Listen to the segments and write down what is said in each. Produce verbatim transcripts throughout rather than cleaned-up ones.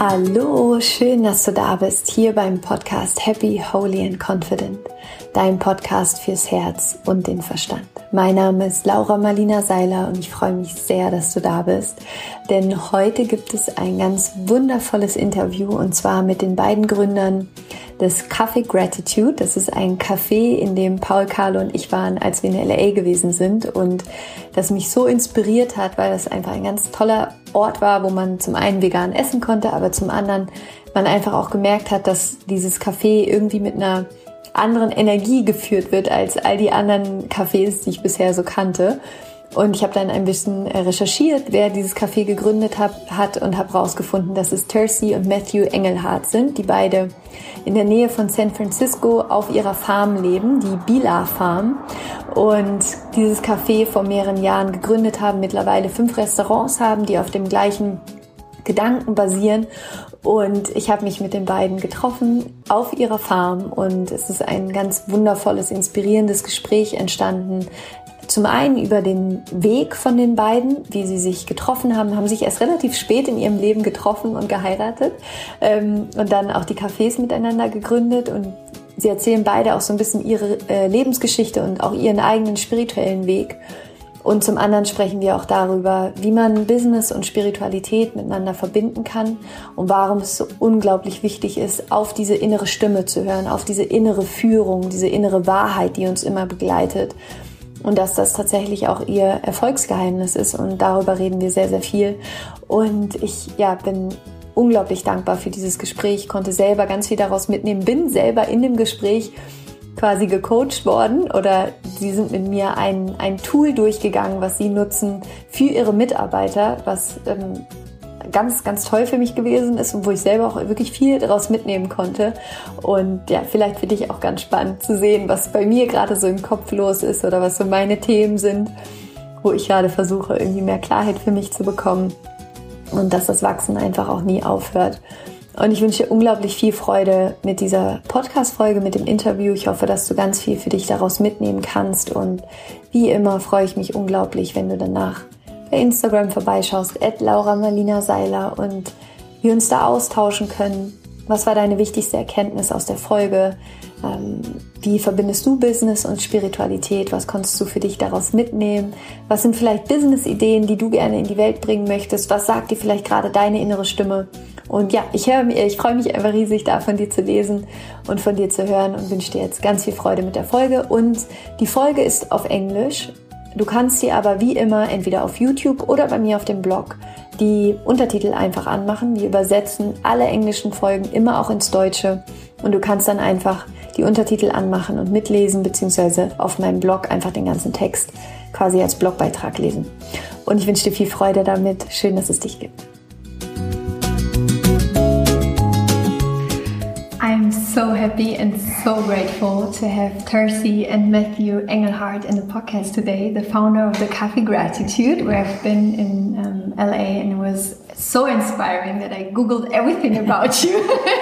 Hallo, schön, dass du da bist, hier beim Podcast Happy, Holy and Confident, dein Podcast fürs Herz und den Verstand. Mein Name ist Laura Marlina Seiler und ich freue mich sehr, dass du da bist, denn heute gibt es ein ganz wundervolles Interview und zwar mit den beiden Gründern des Café Gratitude. Das ist ein Café, in dem Paul, Carlo und ich waren, als wir in L A gewesen sind und das mich so inspiriert hat, weil das einfach ein ganz toller Ort war, wo man zum einen vegan essen konnte, aber zum anderen man einfach auch gemerkt hat, dass dieses Café irgendwie mit einer anderen Energie geführt wird als all die anderen Cafés, die ich bisher so kannte. Und ich habe dann ein bisschen recherchiert, wer dieses Café gegründet hat, hat und habe herausgefunden, dass es Tercy und Matthew Engelhardt sind, die beide in der Nähe von San Francisco auf ihrer Farm leben, die Bila Farm. Und dieses Café vor mehreren Jahren gegründet haben, mittlerweile fünf Restaurants haben, die auf dem gleichen Gedanken basieren. Und ich habe mich mit den beiden getroffen auf ihrer Farm und es ist ein ganz wundervolles, inspirierendes Gespräch entstanden. Zum einen über den Weg von den beiden, wie sie sich getroffen haben, haben sich erst relativ spät in ihrem Leben getroffen und geheiratet ähm, und dann auch die Cafés miteinander gegründet und sie erzählen beide auch so ein bisschen ihre äh, Lebensgeschichte und auch ihren eigenen spirituellen Weg. Und zum anderen sprechen wir auch darüber, wie man Business und Spiritualität miteinander verbinden kann und warum es so unglaublich wichtig ist, auf diese innere Stimme zu hören, auf diese innere Führung, diese innere Wahrheit, die uns immer begleitet. Und dass das tatsächlich auch ihr Erfolgsgeheimnis ist. Und darüber reden wir sehr, sehr viel. Und ich ja, bin unglaublich dankbar für dieses Gespräch. Ich konnte selber ganz viel daraus mitnehmen. Bin selber in dem Gespräch quasi gecoacht worden. Oder sie sind mit mir ein, ein Tool durchgegangen, was sie nutzen für ihre Mitarbeiter. Was ähm, ganz, ganz toll für mich gewesen ist und wo ich selber auch wirklich viel daraus mitnehmen konnte. Und ja, vielleicht für dich auch ganz spannend zu sehen, was bei mir gerade so im Kopf los ist oder was so meine Themen sind, wo ich gerade versuche, irgendwie mehr Klarheit für mich zu bekommen und dass das Wachsen einfach auch nie aufhört. Und ich wünsche dir unglaublich viel Freude mit dieser Podcast-Folge, mit dem Interview. Ich hoffe, dass du ganz viel für dich daraus mitnehmen kannst und wie immer freue ich mich unglaublich, wenn du danach bei Instagram vorbeischaust, at Laura Marlina Seiler und wir uns da austauschen können. Was war deine wichtigste Erkenntnis aus der Folge? Ähm, wie verbindest du Business und Spiritualität? Was konntest du für dich daraus mitnehmen? Was sind vielleicht Business-Ideen, die du gerne in die Welt bringen möchtest? Was sagt dir vielleicht gerade deine innere Stimme? Und ja, ich höre mir, ich freue mich einfach riesig, da von dir zu lesen und von dir zu hören und wünsche dir jetzt ganz viel Freude mit der Folge. Und die Folge ist auf Englisch. Du kannst dir aber wie immer entweder auf YouTube oder bei mir auf dem Blog die Untertitel einfach anmachen. Wir übersetzen alle englischen Folgen immer auch ins Deutsche und du kannst dann einfach die Untertitel anmachen und mitlesen, beziehungsweise auf meinem Blog einfach den ganzen Text quasi als Blogbeitrag lesen. Und ich wünsche dir viel Freude damit. Schön, dass es dich gibt. I'm so happy and so grateful to have Tercy and Matthew Engelhardt in the podcast today, the founder of the Café Gratitude, where I've been in um, L A, and it was so inspiring that I Googled everything about you.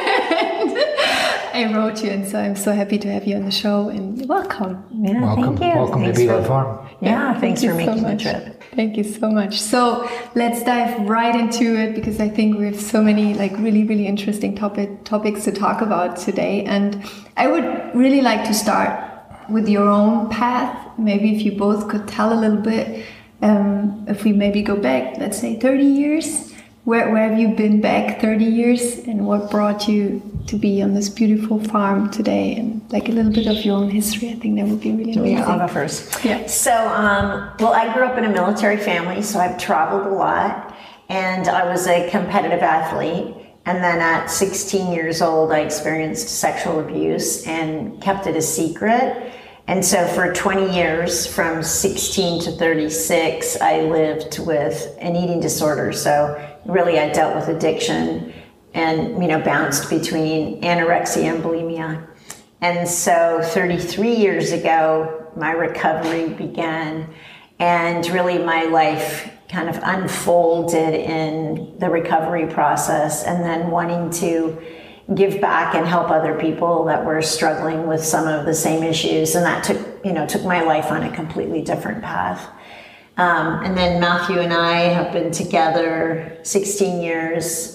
I wrote you, and so I'm so happy to have you on the show, and welcome. Yeah, welcome. Thank you. Welcome thanks to Bila for, Farm. Yeah, Yeah, thanks thank for you so making the much. trip. Thank you so much. So let's dive right into it because I think we have so many like really, really interesting topic, topics to talk about today. And I would really like to start with your own path. Maybe if you both could tell a little bit, um, if we maybe go back, let's say thirty years, where, where have you been back thirty years and what brought you to be on this beautiful farm today, and like a little bit of your own history. I think that would be really amazing. Yeah, I'll go first. Yeah. So, um, well, I grew up in a military family, so I've traveled a lot, and I was a competitive athlete. And then at sixteen years old, I experienced sexual abuse and kept it a secret. And so for twenty years, from sixteen to thirty-six, I lived with an eating disorder. So really, I dealt with addiction and, you know, bounced between anorexia and bulimia. And so thirty-three years ago, my recovery began, and really my life kind of unfolded in the recovery process, and then wanting to give back and help other people that were struggling with some of the same issues. And that took, you know, took my life on a completely different path. Um, and then Matthew and I have been together sixteen years.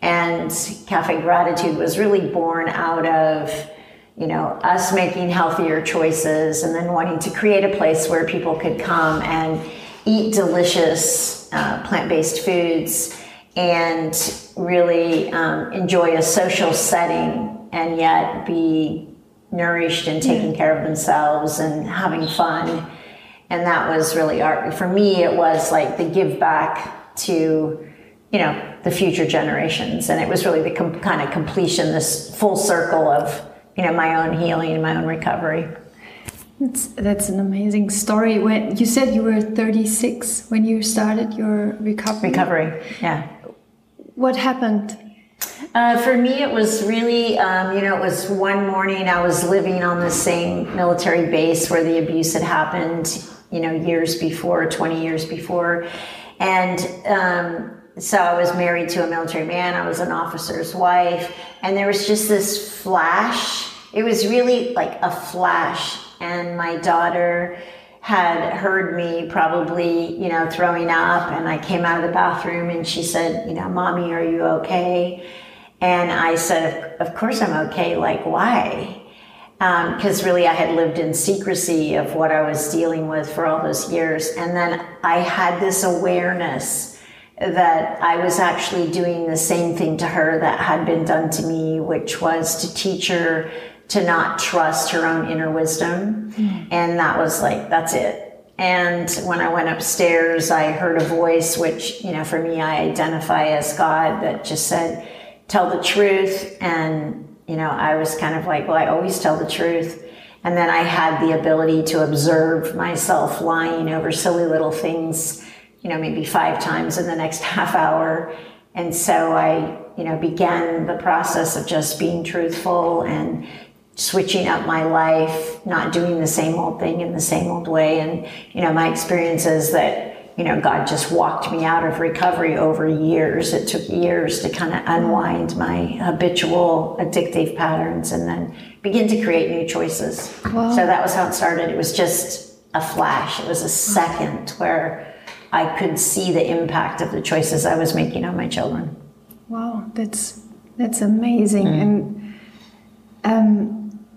And Cafe Gratitude was really born out of, you know, us making healthier choices and then wanting to create a place where people could come and eat delicious uh, plant-based foods and really um, enjoy a social setting and yet be nourished and taking care of themselves and having fun. And that was really art. For me, it was like the give back to, you know, the future generations. And it was really the com- kind of completion, this full circle of, you know, my own healing and my own recovery. That's, that's an amazing story. When you said you were thirty-six when you started your recovery. Recovery, yeah. What happened? Uh, for me, it was really, um, you know, it was one morning I was living on the same military base where the abuse had happened, you know, years before, twenty years before. And um, so I was married to a military man. I was an officer's wife. And there was just this flash. It was really like a flash. And my daughter had heard me probably, you know, throwing up. And I came out of the bathroom and she said, you know, Mommy, are you okay? And I said, of course I'm okay. Like, why? Because um, really I had lived in secrecy of what I was dealing with for all those years. And then I had this awareness that I was actually doing the same thing to her that had been done to me, which was to teach her to not trust her own inner wisdom. Mm. And that was like, that's it. And when I went upstairs, I heard a voice, which, you know, for me, I identify as God, that just said, tell the truth. And, you know, I was kind of like, well, I always tell the truth. And then I had the ability to observe myself lying over silly little things, you know, maybe five times in the next half hour. And so I, you know, began the process of just being truthful and switching up my life, not doing the same old thing in the same old way. And, you know, my experience is that, you know, God just walked me out of recovery over years. It took years to kind of unwind my habitual addictive patterns and then begin to create new choices. Wow. So that was how it started. It was just a flash. It was a second where I could see the impact of the choices I was making on my children. Wow, that's that's amazing. Mm. And um,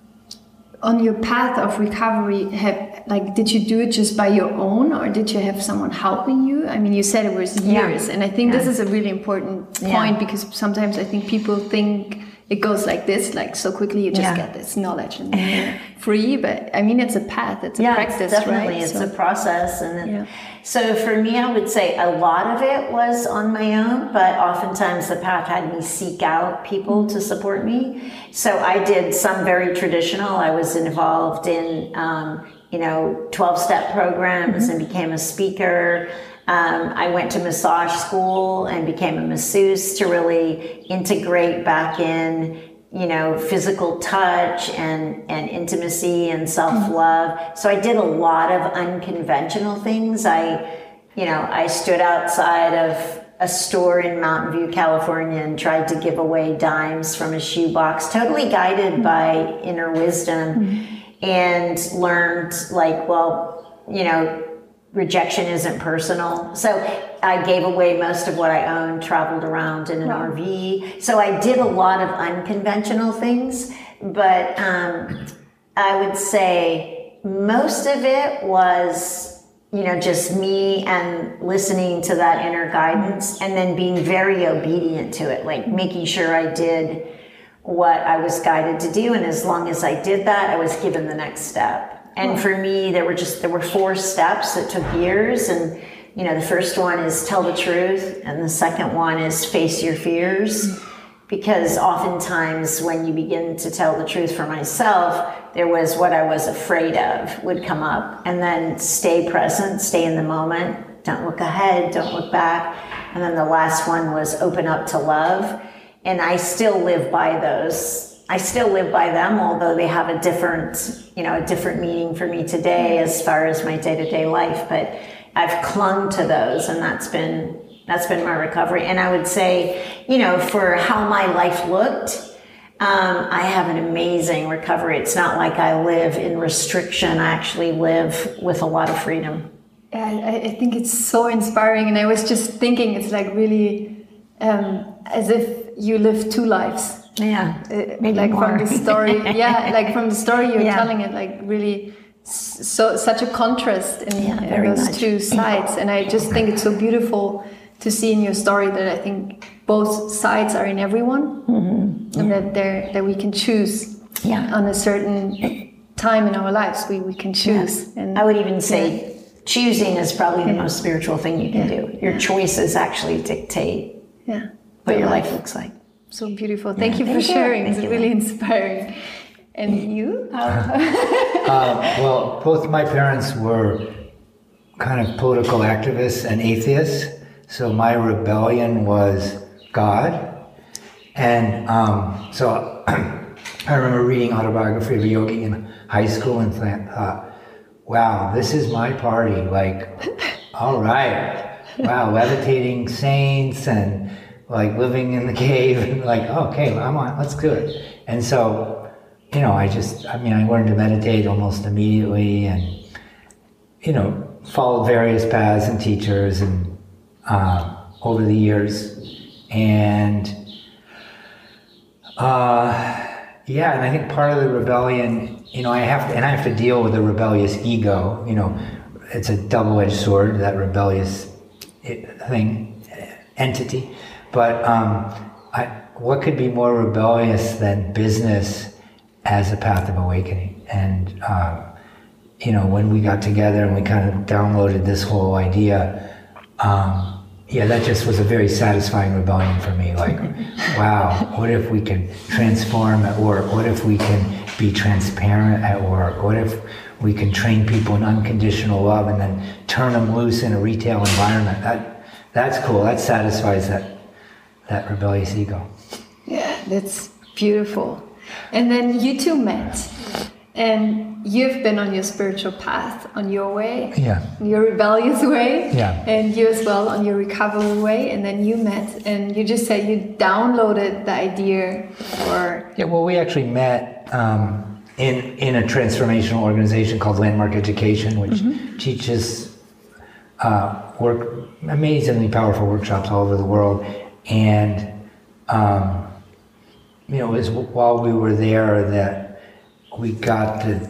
on your path of recovery, have like did you do it just by your own, or did you have someone helping you? I mean, you said it was years, yeah. and I think yeah. this is a really important point yeah. because sometimes I think people think it goes like this, like so quickly you just yeah. get this knowledge and you're free. But I mean, it's a path, it's a yeah, practice, it's definitely, right? It's so, a process. And then, yeah. so for me, I would say a lot of it was on my own, but oftentimes the path had me seek out people mm-hmm. to support me. So I did some very traditional. I was involved in, um, you know, twelve-step programs mm-hmm. and became a speaker. Um, I went to massage school and became a masseuse to really integrate back in, you know, physical touch and, and intimacy and self-love. So I did a lot of unconventional things. I, you know, I stood outside of a store in Mountain View, California, and tried to give away dimes from a shoebox, totally guided by inner wisdom, mm-hmm. and learned like, well, you know, rejection isn't personal. So I gave away most of what I owned, traveled around in an wow. R V. So I did a lot of unconventional things, but um, I would say most of it was, you know, just me and listening to that inner guidance and then being very obedient to it, like making sure I did what I was guided to do. And as long as I did that, I was given the next step. And for me, there were just, there were four steps that took years. And, you know, the first one is tell the truth. And the second one is face your fears. Because oftentimes when you begin to tell the truth for myself, there was what I was afraid of would come up. And then stay present, stay in the moment. Don't look ahead, don't look back. And then the last one was open up to love. And I still live by those. I still live by them, although they have a different, you know, a different meaning for me today as far as my day-to-day life. But I've clung to those, and that's been that's been my recovery. And I would say, you know, for how my life looked, um, I have an amazing recovery. It's not like I live in restriction. I actually live with a lot of freedom. Yeah, I, I think it's so inspiring. And I was just thinking, it's like really um, as if you live two lives. Yeah, uh, maybe like more. from the story. Yeah, like from the story you're Yeah. telling it, like really, so such a contrast in, Yeah, in very those much. two sides. And I just think it's so beautiful to see in your story that I think both sides are in everyone, mm-hmm. and that there that we can choose Yeah. on a certain time in our lives. We we can choose. Yeah. And I would even say yeah. choosing is probably the Yeah. most spiritual thing you can Yeah. do. Your choices actually dictate yeah, what your life looks like. so beautiful. Thank Yeah. you for Thank you. sharing. Thank It's you. really inspiring. And you? Uh, well, both my parents were kind of political activists and atheists, so my rebellion was God. And um, so I remember reading Autobiography of a Yogi in high school and thought, wow, this is my party. Like, all right, wow, levitating saints and like living in the cave, and like, okay, I'm on, let's do it. And so, you know, I just, I mean, I learned to meditate almost immediately, and, you know, followed various paths and teachers and uh, over the years. And uh, yeah, and I think part of the rebellion, you know, I have to, and I have to deal with a rebellious ego. You know, it's a double-edged sword, that rebellious thing, entity. But um, I, what could be more rebellious than business as a path of awakening? And um, you know, when we got together and we kind of downloaded this whole idea, um, yeah, that just was a very satisfying rebellion for me. Like, wow, what if we can transform at work? What if we can be transparent at work? What if we can train people in unconditional love and then turn them loose in a retail environment? That that's cool. That satisfies that that rebellious ego. Yeah, that's beautiful. And then you two met, and you've been on your spiritual path, on your way, Yeah. your rebellious way, Yeah. and you as well on your recovery way. And then you met, and you just said you downloaded the idea for. Yeah, well, we actually met um, in in a transformational organization called Landmark Education, which mm-hmm. teaches uh, work amazingly powerful workshops all over the world. And um, you know, it was while we were there that we got to.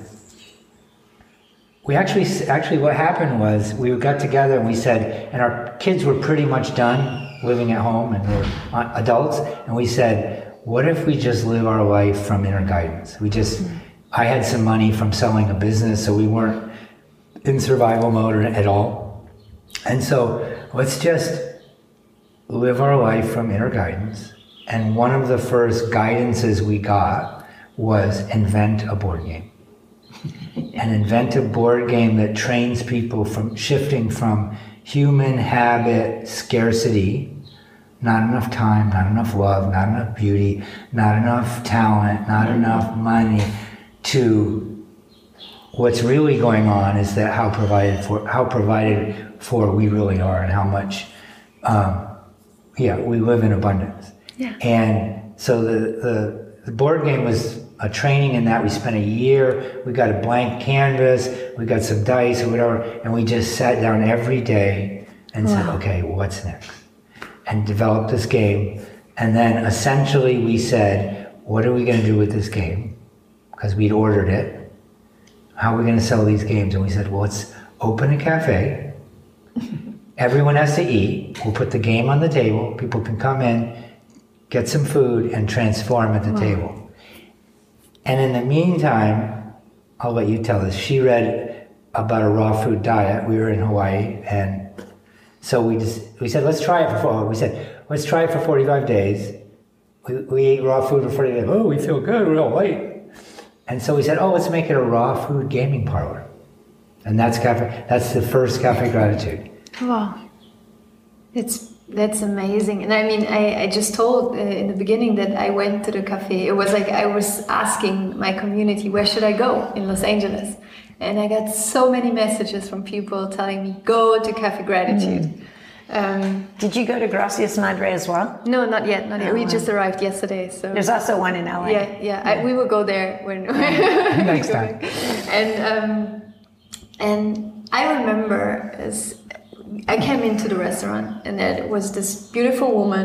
We actually, actually, what happened was we got together and we said, and our kids were pretty much done living at home and they were adults, and we said, what if we just live our life from inner guidance? We just, mm-hmm. I had some money from selling a business, so we weren't in survival mode at all. And so let's just live our life from inner guidance. And one of the first guidances we got was invent a board game. An inventive board game that trains people from shifting from human habit scarcity, not enough time, not enough love, not enough beauty, not enough talent, not enough money, to what's really going on is that how provided for how provided for we really are, and how much um, yeah we live in abundance. Yeah. And so the, the the board game was a training in that. We spent a year, we got a blank canvas, we got some dice or whatever, and we just sat down every day and wow. said, okay, what's next? And developed this game. And then essentially we said, what are we going to do with this game? Because we'd ordered it. How are we going to sell these games? And we said, well, let's open a cafe. Everyone has to eat. We'll put the game on the table. People can come in, get some food, and transform at the wow. table. And in the meantime, I'll let you tell this. She read about a raw food diet. We were in Hawaii, and so we just we said, let's try it for four. We said, let's try it for forty-five days. We, we ate raw food for forty days. Oh, we feel good. We're all light. And so we said, oh, let's make it a raw food gaming parlor. And that's cafe. That's the first Cafe Gratitude. Wow, it's. That's amazing. And I mean, I, I just told uh, in the beginning that I went to the cafe. It was like I was asking my community, where should I go in Los Angeles? And I got so many messages from people telling me, go to Cafe Gratitude. Mm. Um, Did you go to Gracias Madre as well? No, not yet. Not yet. Oh, we wow. just arrived yesterday. So there's also one in L A. Yeah, yeah. yeah. I, we will go there when next time. And um, and I remember as I came into the restaurant, and there was this beautiful woman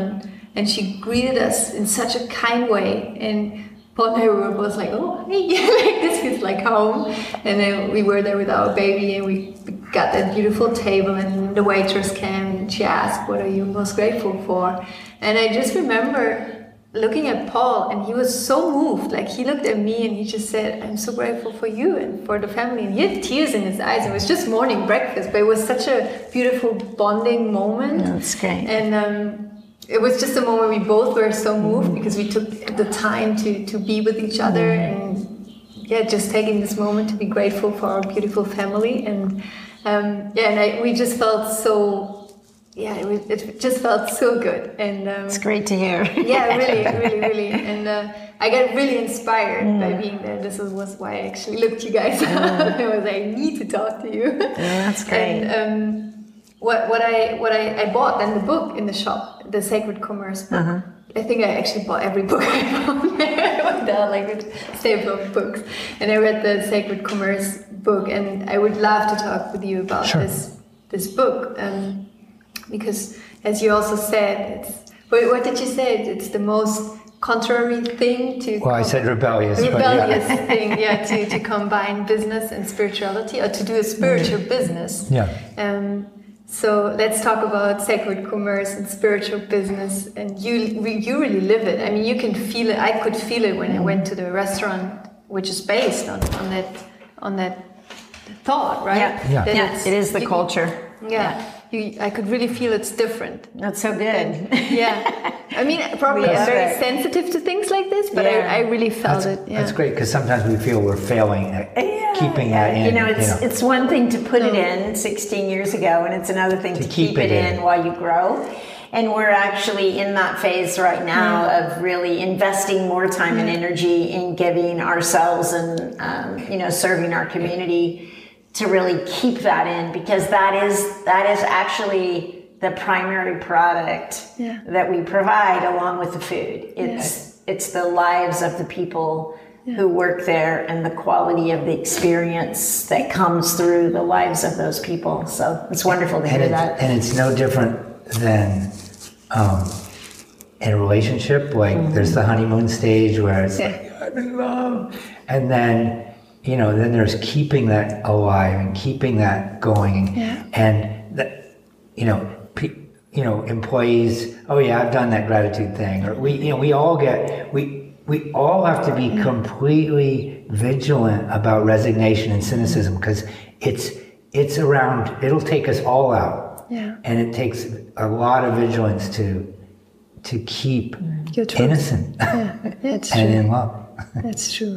and she greeted us in such a kind way. And Paul and I were both like, oh, hey, like this is like home. And then we were there with our baby, and we got that beautiful table, and the waitress came and she asked, what are you most grateful for? And I just remember looking at Paul, and he was so moved. Like, he looked at me and he just said, I'm so grateful for you and for the family. And he had tears in his eyes. It was just morning breakfast, but it was such a beautiful bonding moment. That's great. And um, it was just a moment we both were so moved because we took the time to, to be with each other, and yeah, just taking this moment to be grateful for our beautiful family. And um, yeah, and I, we just felt so, yeah, it, was, it just felt so good. And um, it's great to hear. Yeah, really, really, really. And uh, I got really inspired mm. by being there. This was why I actually looked you guys up. Mm. I was like, I need to talk to you. Oh, that's great. And, um, What what I what I, I bought then the book in the shop, the Sacred Commerce book. Uh-huh. I think I actually bought every book I found there. I went down like with staple of books, and I read the Sacred Commerce book. And I would love to talk with you about sure. this this book, um, because as you also said, it's what, what did you say? It's the most contrary thing to. Well, I said rebellious. Rebellious but yeah. thing, yeah, to to combine business and spirituality, or to do a spiritual business. Yeah. Um, So let's talk about sacred commerce and spiritual business. And you you really live it. I mean, you can feel it. I could feel it when I went to the restaurant, which is based on, on that on that thought, right? Yeah, yeah. yeah. It is the you, culture. Yeah, yeah. You, I could really feel it's different. That's so good. And, yeah, I mean, probably I'm very it. sensitive to things like this, but yeah. I, I really felt that's, it. Yeah. That's great, because sometimes we feel we're failing at yeah. keeping that in. You know, it's you know. it's one thing to put it in sixteen years ago, and it's another thing to, to keep, keep it, it in, in while you grow. And we're actually in that phase right now mm. of really investing more time mm. and energy in giving ourselves and um, you know, serving our community, to really keep that in, because that is that is actually the primary product yeah. that we provide along with the food. It's yeah. it's the lives of the people yeah. who work there, and the quality of the experience that comes through the lives of those people. So it's wonderful to and hear that. And it's no different than um, in a relationship. Like mm-hmm. there's the honeymoon stage where it's yeah. like, I'm in love, and then you know, then there's keeping that alive and keeping that going, yeah. and that, you know, pe- you know, employees. Oh yeah, I've done that gratitude thing, or we, you know, we all get we we all have to be mm-hmm. completely vigilant about resignation and cynicism, because it's it's around. It'll take us all out, yeah. and it takes a lot of vigilance to to keep innocent yeah. It's and true. in love. That's true.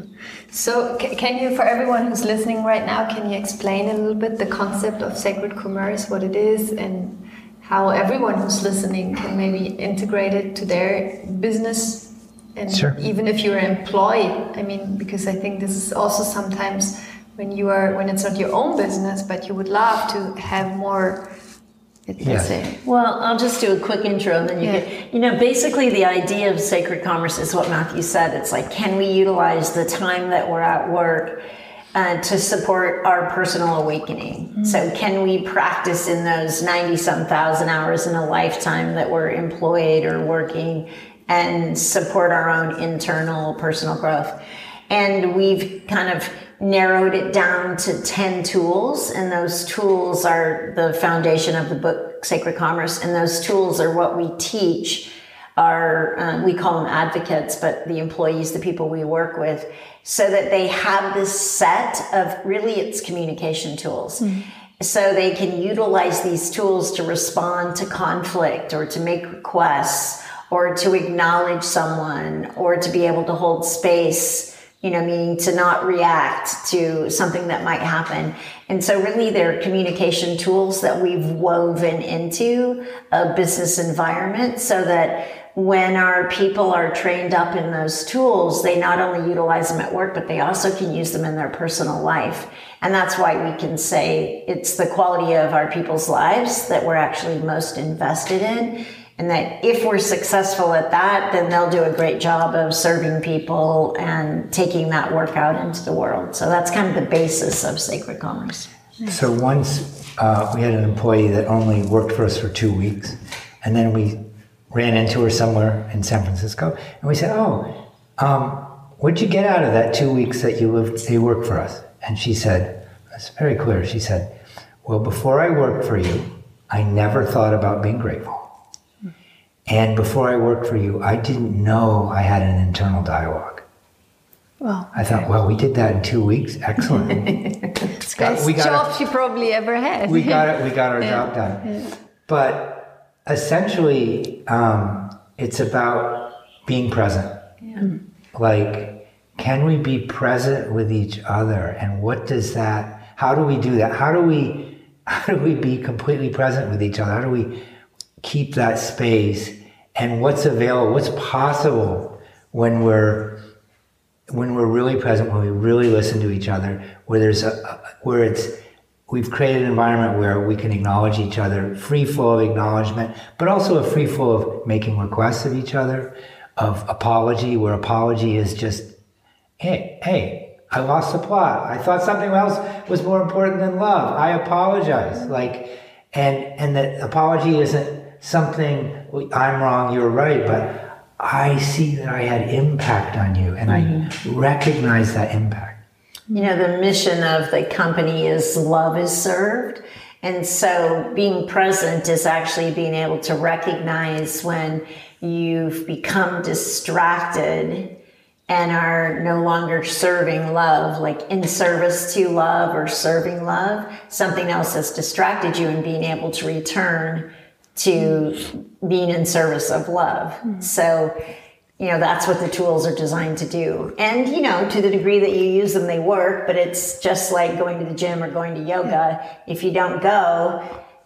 So can you, for everyone who's listening right now, can you explain a little bit the concept of sacred commerce, what it is, and how everyone who's listening can maybe integrate it to their business? And sure. even if you're employed, I mean, because I think this is also sometimes when you are, when it's not your own business, but you would love to have more. Yes. Say. Well, I'll just do a quick intro, and then you yeah. get, you know, basically the idea of sacred commerce is what Matthew said. It's like, can we utilize the time that we're at work uh, to support our personal awakening? Mm-hmm. So can we practice in those ninety some thousand hours in a lifetime that we're employed or working, and support our own internal personal growth? And we've kind of narrowed it down to ten tools, and those tools are the foundation of the book Sacred Commerce, and those tools are what we teach our, um, we call them advocates, but the employees, the people we work with, so that they have this set of, really it's communication tools. Mm-hmm. So they can utilize these tools to respond to conflict, or to make requests, or to acknowledge someone, or to be able to hold space, you know, meaning to not react to something that might happen. And so really they're communication tools that we've woven into a business environment, so that when our people are trained up in those tools, they not only utilize them at work, but they also can use them in their personal life. And that's why we can say it's the quality of our people's lives that we're actually most invested in. And that if we're successful at that, then they'll do a great job of serving people and taking that work out into the world. So that's kind of the basis of Sacred Commerce. So once uh, we had an employee that only worked for us for two weeks, and then we ran into her somewhere in San Francisco, and we said, "Oh, um, what'd you get out of that two weeks that you lived, you worked for us?" And she said, "It's very clear." She said, "Well, before I worked for you, I never thought about being grateful, and before I worked for you, I didn't know I had an internal dialogue." Well, I thought, well, we did that in two weeks. Excellent. It's the best job our, she probably ever had. we got it. We got our yeah. job done. Yeah. But essentially, um, it's about being present. Yeah. Like, can we be present with each other? And what does that? How do we do that? How do we? How do we be completely present with each other? How do we keep that space? And what's available? What's possible when we're when we're really present, when we really listen to each other, where there's a, where it's, we've created an environment where we can acknowledge each other, free flow of acknowledgement, but also a free flow of making requests of each other, of apology, where apology is just, hey, hey, I lost the plot. I thought something else was more important than love. I apologize. Like, and, and that apology isn't something, well, I'm wrong, you're right, but I see that I had impact on you, and mm-hmm. I recognize that impact. You know, the mission of the company is love is served. And so being present is actually being able to recognize when you've become distracted and are no longer serving love, like in service to love or serving love, something else has distracted you, and being able to return to being in service of love. Mm-hmm. So, you know, that's what the tools are designed to do. And, you know, to the degree that you use them, they work, but it's just like going to the gym or going to yoga. Yeah. If you don't go,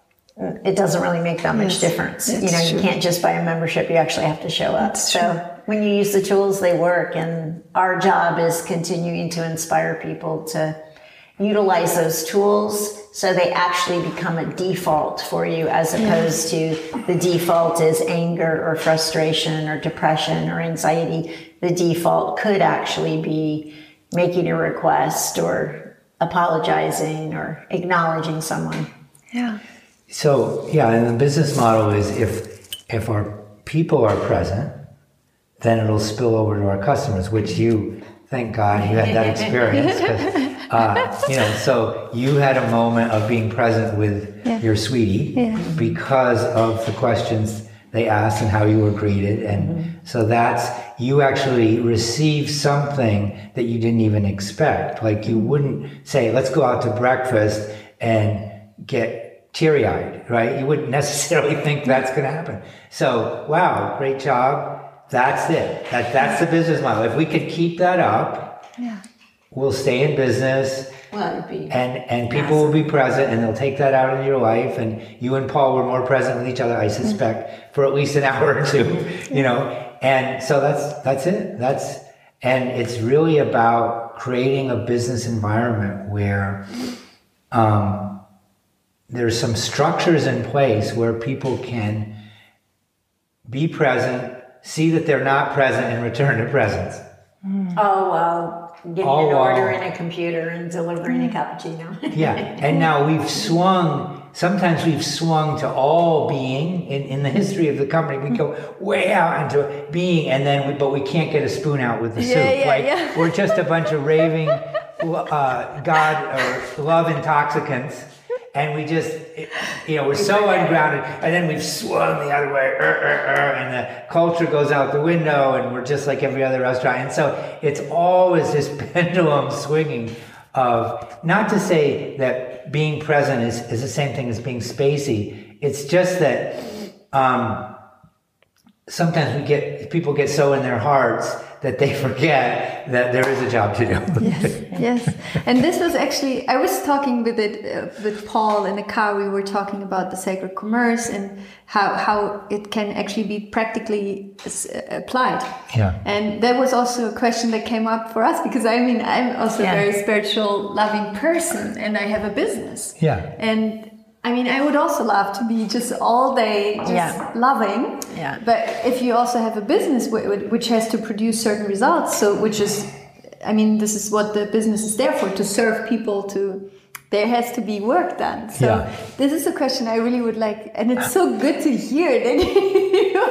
it doesn't really make that much yes, difference. You know, true. You can't just buy a membership, you actually have to show up. That's so true. When you use the tools, they work. And our job is continuing to inspire people to utilize those tools so they actually become a default for you, as opposed yeah. to the default is anger or frustration or depression or anxiety. The default could actually be making a request or apologizing or acknowledging someone. Yeah. So, yeah, and the business model is if if our people are present, then it'll spill over to our customers, which you, thank God you had that experience. 'Cause, Uh, you know, so you had a moment of being present with yeah. your sweetie yeah. because of the questions they asked and how you were greeted. And mm-hmm. so that's, you actually received something that you didn't even expect. Like you wouldn't say, let's go out to breakfast and get teary-eyed, right? You wouldn't necessarily think that's going to happen. So, wow, great job. That's it. That, that's the business model. If we could keep that up, yeah. we'll stay in business, well, it'd be and, and people massive. Will be present, and they'll take that out in your life. And you and Paul were more present with each other, I suspect, mm-hmm. for at least an hour or two, you know. And so that's that's it. That's and it's really about creating a business environment where um, there's some structures in place where people can be present, see that they're not present, and return to presence. Mm. Oh well. Getting oh, an order wow. in a computer and delivering a cappuccino. Yeah, and now we've swung, sometimes we've swung to all being, in, in the history of the company, we go way out into being, and then, we, but we can't get a spoon out with the yeah, soup. Yeah, like, yeah. we're just a bunch of raving uh, God or love intoxicants, and we just, you know, we're so ungrounded, and then we've swung the other way, uh, uh, uh, and the culture goes out the window, and we're just like every other restaurant. And so it's always this pendulum swinging of, not to say that being present is, is the same thing as being spacey. It's just that um, sometimes we get, people get so in their hearts that they forget that there is a job to do. Yes, yes. And this was actually, I was talking with it uh, with Paul in the car. We were talking about the sacred commerce and how how it can actually be practically uh, applied. Yeah. And that was also a question that came up for us, because I mean, I'm also yeah. a very spiritual, loving person, and I have a business. Yeah. And I mean, I would also love to be just all day just yeah. loving. Yeah. But if you also have a business which has to produce certain results, so which is, I mean, this is what the business is there for, to serve people, to there has to be work done. So Yeah. this is a question I really would like, and it's so good to hear that you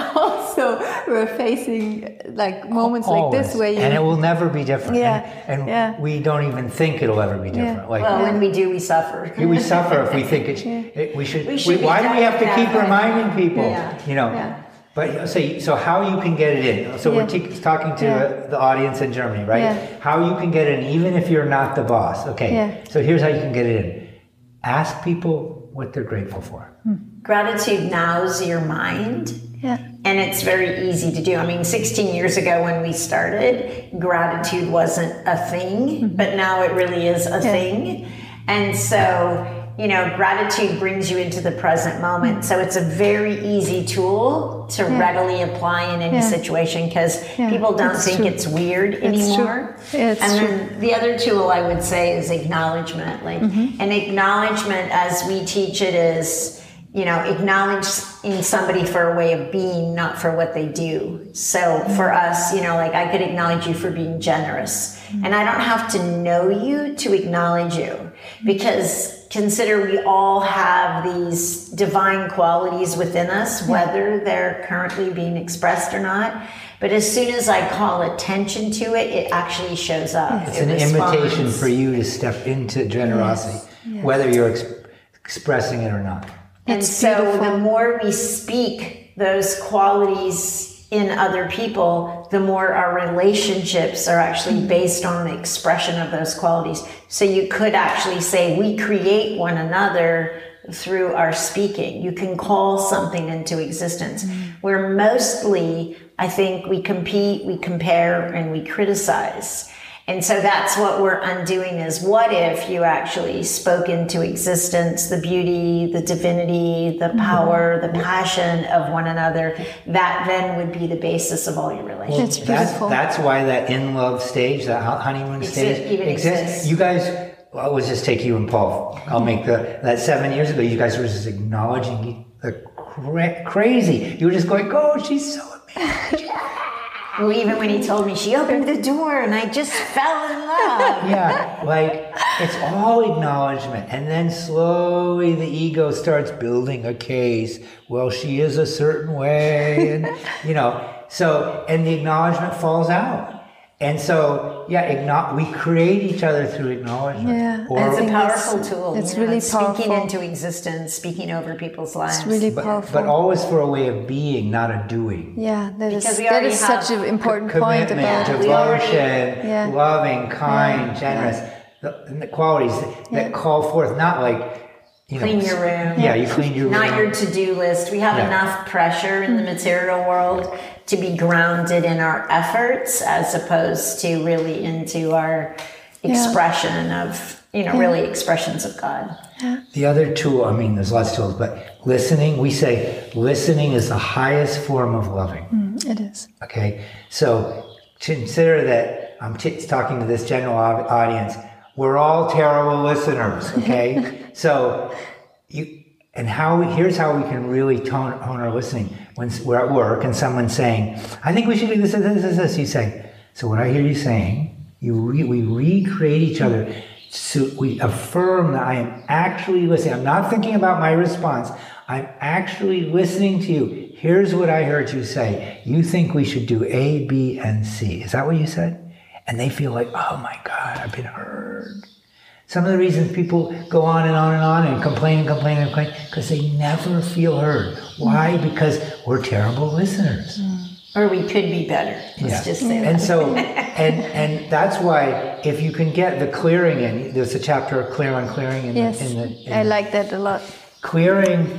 also were facing like moments like Always. this where you... And it will never be different. Yeah. And, and Yeah. we don't even think it'll ever be different. Yeah. Like, Well, when we do, we suffer. we suffer if we think it, it we should, We should be why do we have to done keep that way. reminding people, Yeah. you know? Yeah. But so, so how you can get it in. So we're Yeah. te- talking to Yeah. the, the audience in Germany, right? Yeah. How you can get it in, even if you're not the boss. Okay. Yeah. So here's how you can get it in. Ask people what they're grateful for. Gratitude nows your mind. Yeah. And it's very easy to do. I mean, sixteen years ago when we started, gratitude wasn't a thing, but now it really is a thing. And so, you know, gratitude brings you into the present moment. So it's a very easy tool to Yeah. readily apply in any Yeah. situation because Yeah, people don't that's think true. it's weird It's anymore. true. Yeah, it's and true. then the other tool I would say is acknowledgement. Like Mm-hmm. an acknowledgement as we teach it is, you know, acknowledge in somebody for a way of being, not for what they do. So for us, you know, like I could acknowledge you for being generous. And I don't have to know you to acknowledge you because consider we all have these divine qualities within us, whether they're currently being expressed or not. But as soon as I call attention to it, it actually shows up. It's It an responds. invitation for you to step into generosity, whether you're ex- expressing it or not. And It's so beautiful. the more we speak those qualities in other people, the more our relationships are actually based on the expression of those qualities. So you could actually say we create one another through our speaking. You can call something into existence. Where mostly, I think we compete, we compare, and we criticize. And so that's what we're undoing is what if you actually spoke into existence the beauty, the divinity, the power, the passion of one another. That then would be the basis of all your relationships. It's That's, beautiful. that's why that in love stage, that hu- honeymoon Exist- stage even exists. You guys, well, let's just take you and Paul. I'll make the, that seven years ago, you guys were just acknowledging the cra- crazy. You were just going, oh, she's so amazing. Well, even when he told me she opened the door and I just fell in love. Yeah, like it's all acknowledgement. And then slowly the ego starts building a case. Well, she is a certain way. And, you know, so, and the acknowledgement falls out. And so, yeah, igno- we create each other through acknowledgement. Yeah, Or, I It's a think powerful it's- tool. it's you know, really speaking powerful. into existence, speaking over people's lives. It's really but, powerful. but always for a way of being, not a doing. Yeah, that is Because we that already is such have an important point Commitment, about it. we already- devotion, Yeah. loving, kind, Yeah. generous, the, the qualities that Yeah. call forth, not like, you Clean know, your room. Yeah, you clean your Not room. your to-do list. We have Yeah. enough pressure in the material world to be grounded in our efforts as opposed to really into our expression of, you know, really expressions of God. The other tool, I mean, there's lots of tools, but listening, we say listening is the highest form of loving. It is. Okay, so consider that I'm t- talking to this general au- audience. We're all terrible listeners. Okay, so you and how we, here's how we can really tone, tone our listening. When s- we're at work and someone's saying, "I think we should do this, this, this, this," this," you say, "So what I hear you saying, you re- we recreate each other." So we affirm that I am actually listening. I'm not thinking about my response. I'm actually listening to you. Here's what I heard you say. You think we should do A, B, and C. Is that what you said? And they feel like, oh my God, I've been heard. Some of the reasons people go on and on and on and complain and complain and complain, because they never feel heard. Why? Because we're terrible listeners. Or we could be better. Let's Yeah. just say that. And so, and and that's why if you can get the clearing in, there's a chapter of clear on clearing in Yes, the, in the in I like that a lot. clearing.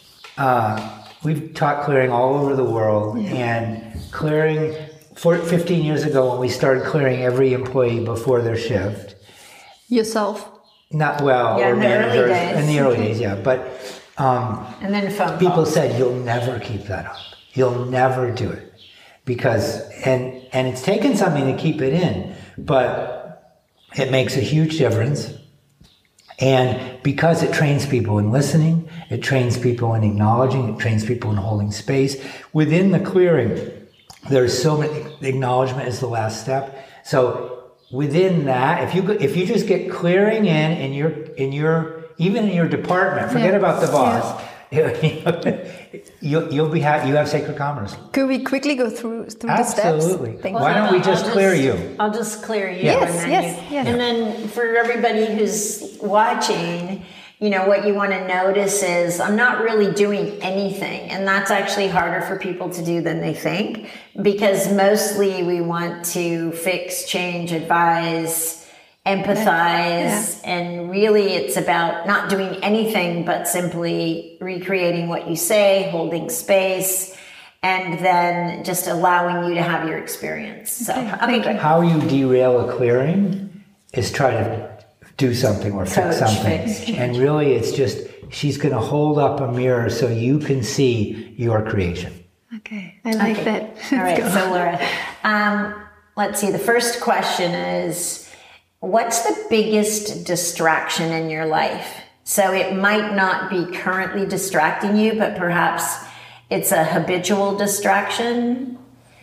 Uh, we've taught clearing all over the world, and clearing. For fifteen years ago, when we started clearing every employee before their shift, Yourself. not well, Yeah, or in the early managers days. in the early days, yeah. But um, And then phone people calls. said you'll never keep that up. You'll never do it because and and it's taken something to keep it in, but it makes a huge difference. And because it trains people in listening, it trains people in acknowledging, it trains people in holding space within the clearing. There's so many. Acknowledgement is the last step. So within that, if you go, if you just get clearing in in your in your even in your department, forget Yeah. about the boss. Yeah. you'll, you'll be ha- you have sacred commerce. Could we quickly go through through Absolutely. the steps? Thank Why you. don't we I'll just clear you? I'll just clear you. Yes, and then yes, you, yes. And then for everybody who's watching, you know, what you want to notice is I'm not really doing anything. And that's actually harder for people to do than they think, because mostly we want to fix, change, advise, empathize, yeah. and really it's about not doing anything but simply recreating what you say, holding space, and then just allowing you to have your experience. So, okay, good. How you derail a clearing is try to do something or fix Coach, something. fix, and really it's just, she's going to hold up a mirror so you can see your creation. Okay, I like okay. that. All right, so Laura, um, let's see, the first question is, what's the biggest distraction in your life? So it might not be currently distracting you, but perhaps it's a habitual distraction.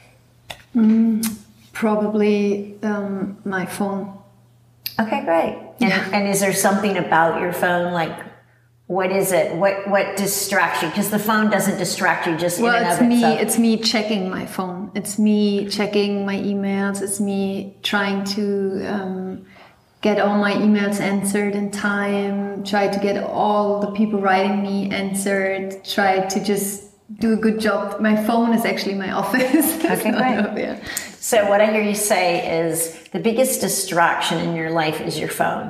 Mm, probably um, my phone. Okay, great. And, Yeah. and is there something about your phone, like, what is it? What what distracts you? Because the phone doesn't distract you just Well, in and it's of me. itself. It's me checking my phone. It's me checking my emails. It's me trying to um, get all my emails answered in time. Try to get all the people writing me answered. Try to just do a good job. My phone is actually my office. Okay, great. Yeah. So what I hear you say is the biggest distraction in your life is your phone.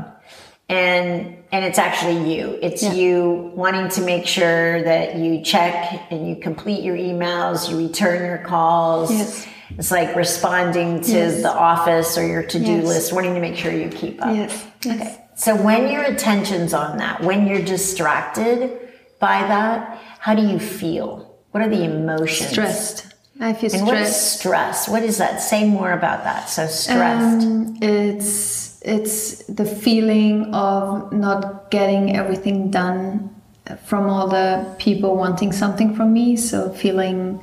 And and it's actually you. It's Yeah. you wanting to make sure that you check and you complete your emails, you return your calls. Yes. It's like responding to Yes. the office or your to-do Yes. list, wanting to make sure you keep up. Yes. Yes. Okay. So when your attention's on that, when you're distracted by that, how do you feel? What are the emotions? Stressed. I feel And what is stressed. stress? What is that? Say more about that. So stressed. Um, it's it's the feeling of not getting everything done from all the people wanting something from me. So feeling,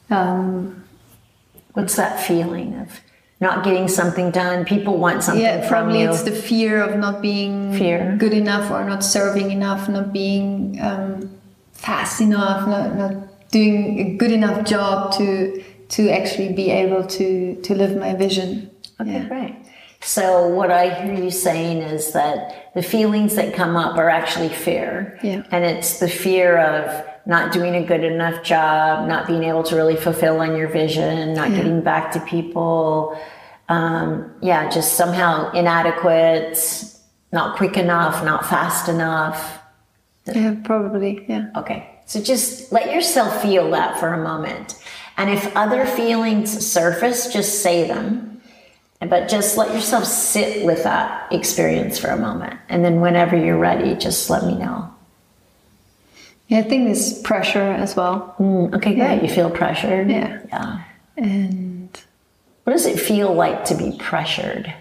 um, What's that feeling of not getting something done? People want something yeah, from probably you. it's the fear of not being Fear. good enough or not serving enough, not being um, fast enough, not, not doing a good enough job to to actually be able to to live my vision. Okay, Yeah. great. So what I hear you saying is that the feelings that come up are actually fear. Yeah. And it's the fear of not doing a good enough job, not being able to really fulfill on your vision, not Yeah. getting back to people. Um, yeah, just somehow inadequate, not quick enough, not fast enough. Yeah, probably. Yeah. Okay. So just let yourself feel that for a moment. And if other feelings surface, just say them. But just let yourself sit with that experience for a moment. And then whenever you're ready, just let me know. Yeah, I think there's pressure as well. Mm, okay, great. Yeah. You feel pressured? Yeah. Yeah. And What does it feel like to be pressured?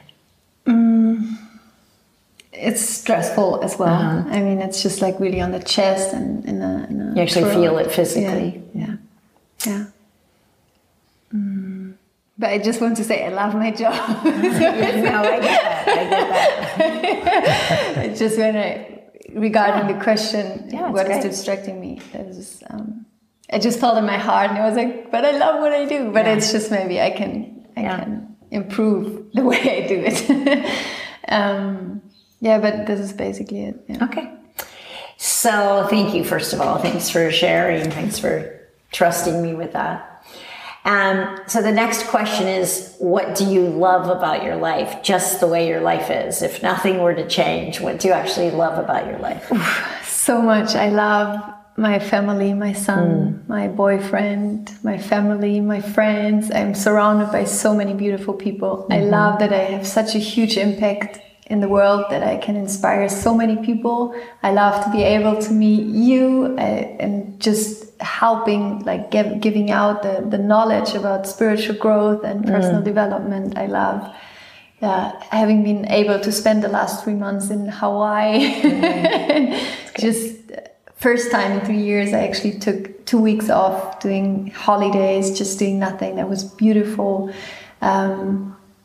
it's stressful as well. Uh-huh. I mean, it's just like really on the chest and in a, in a You actually throat. feel it physically. Yeah. Yeah. yeah. Mm. But I just want to say I love my job. No, I get that. I get that. It's just when I, regarding Yeah. the question, Yeah, it's what is great. distracting me? It was, um, I just felt in my heart and I was like, but I love what I do. But Yeah. it's just maybe I can, I Yeah. can improve the way I do it. um, yeah, but this is basically it. Yeah. Okay. So thank you, first of all. Thanks for sharing. Thanks for trusting me with that. Um, so the next question is, what do you love about your life, just the way your life is? If nothing were to change, what do you actually love about your life? So much. I love my family, my son, my boyfriend, my family, my friends. I'm surrounded by so many beautiful people. I love that I have such a huge impact in the world, that I can inspire so many people. I love to be able to meet you uh, and just helping, like give, giving out the, the knowledge about spiritual growth and personal development. I love uh, having been able to spend the last three months in Hawaii. Just first time in three years, I actually took two weeks off doing holidays, just doing nothing. That was beautiful. Um,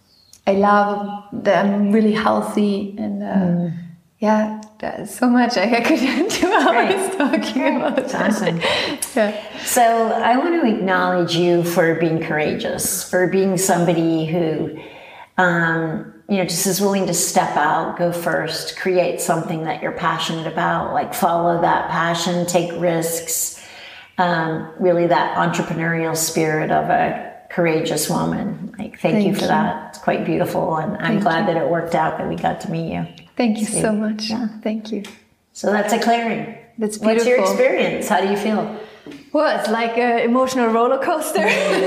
I love that I'm really healthy, and uh, mm. yeah, there's so much I could do two hours talking about. That's awesome. Yeah. So I want to acknowledge you for being courageous, for being somebody who, um, you know, just is willing to step out, go first, create something that you're passionate about, like follow that passion, take risks, um, really that entrepreneurial spirit of a courageous woman. Like, thank, thank you for you. that. It's quite beautiful, and I'm thank glad you. that it worked out that we got to meet you. Thank you so, so much. Yeah. Thank you. So that's a clearing. That's beautiful. What's your experience? How do you feel? Well, it's like an emotional roller coaster.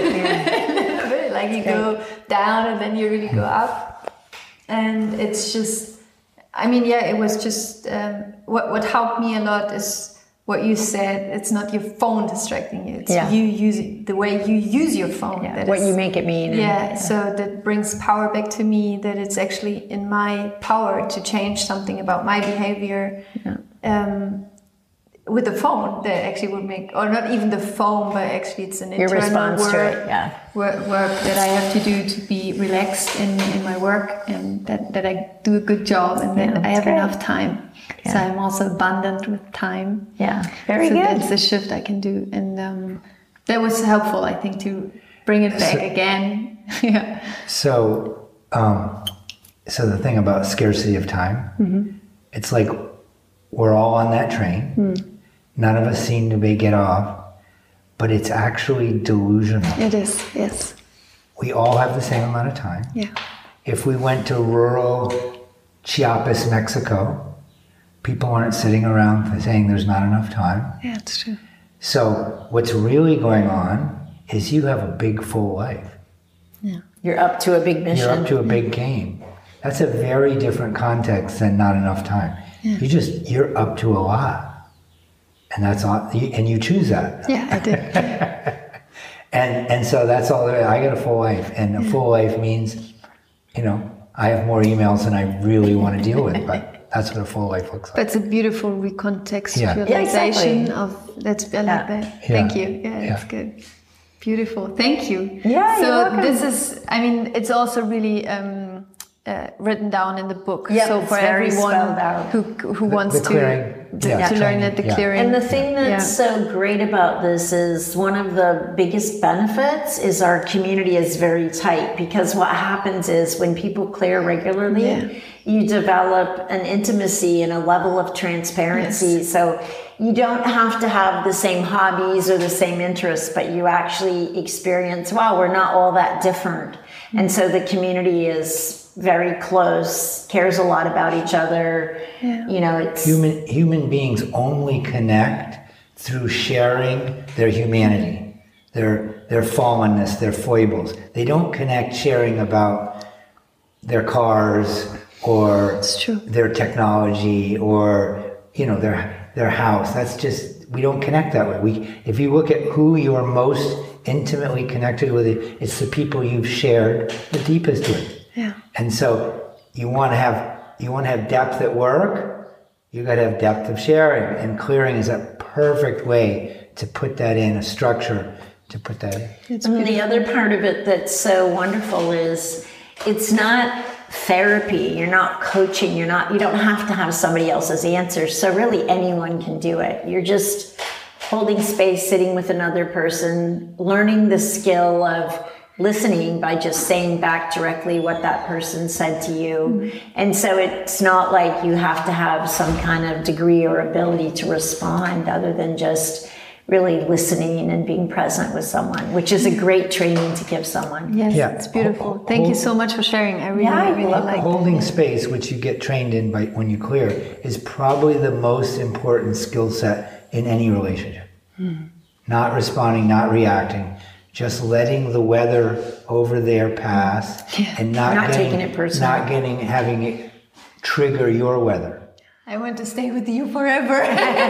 Yeah. Like you go down and then you really go up, and it's just, I mean, yeah, it was just um, what what helped me a lot is what you said. It's not your phone distracting you. It's yeah. you use the way you use your phone. Yeah, that what is, you make it mean. Yeah, and, yeah, so that brings power back to me, that it's actually in my power to change something about my behavior. Yeah. Um, with the phone, that actually would make, or not even the phone, but actually it's an your internal response work, to it, yeah. work, work that I have to do to be relaxed in, in my work, and that, that I do a good job, and that yeah, I have great. enough time. Yeah. So I'm also abundant with time. Yeah, very so good. So that's a shift I can do, and um, that was helpful, I think, to bring it back so, again. Yeah. So, um, so the thing about scarcity of time, mm-hmm. it's like we're all on that train. Mm. None of us seem to be get off, but it's actually delusional. It is, yes. We all have the same amount of time. Yeah. If we went to rural Chiapas, Mexico, people aren't sitting around saying there's not enough time. Yeah, it's true. So what's really going on is you have a big, full life. Yeah. You're up to a big mission. You're up to a big game. That's a very different context than not enough time. Yeah. You just, you're up to a lot. And that's all, and you choose that. Yeah, I did. and and so that's all. I got a full life, and a full life means, you know, I have more emails than I really want to deal with. But that's what a full life looks like. That's a beautiful recontextualization yeah. yeah, exactly. of that's I like yeah. that. Yeah. Thank you. Yeah, that's yeah. good. Beautiful. Thank you. Yeah. So you're welcome. this is. I mean, it's also really. Um, Uh, written down in the book, yep, so for everyone who who the, wants the to the, yeah. to yeah. learn it, the yeah. clearing. And the thing that's yeah. so great about this is one of the biggest benefits is our community is very tight, because what happens is when people clear regularly, yeah. you develop an intimacy and a level of transparency. Yes. So you don't have to have the same hobbies or the same interests, but you actually experience, wow, we're not all that different. Mm-hmm. And so the community is very close, cares a lot about each other. Yeah. You know, it's human human beings only connect through sharing their humanity, their their fallenness, their foibles. They don't connect sharing about their cars or their technology or, you know, their their house. That's just, we don't connect that way. We if you look at who you're most intimately connected with, it's the people you've shared the deepest with. Yeah. And so you want to have you want to have depth at work, you got to have depth of sharing, and clearing is a perfect way to put that in, a structure to put that in. It's and the other part of it that's so wonderful is it's not therapy. You're not coaching. You're not. You don't have to have somebody else's answers. So really, anyone can do it. You're just holding space, sitting with another person, learning the skill of listening by just saying back directly what that person said to you. Mm-hmm. And so it's not like you have to have some kind of degree or ability to respond other than just really listening and being present with someone, which is a great training to give someone. Yes, yeah. It's beautiful. Hold, Thank you so much for sharing. I really, yeah, really like Holding that. space, which you get trained in by when you clear, is probably the most important skill set in any relationship. Mm. Not responding, not reacting. Just letting the weather over there pass, yeah. and not, not getting, taking it personally. not getting having it trigger your weather. I want to stay with you forever.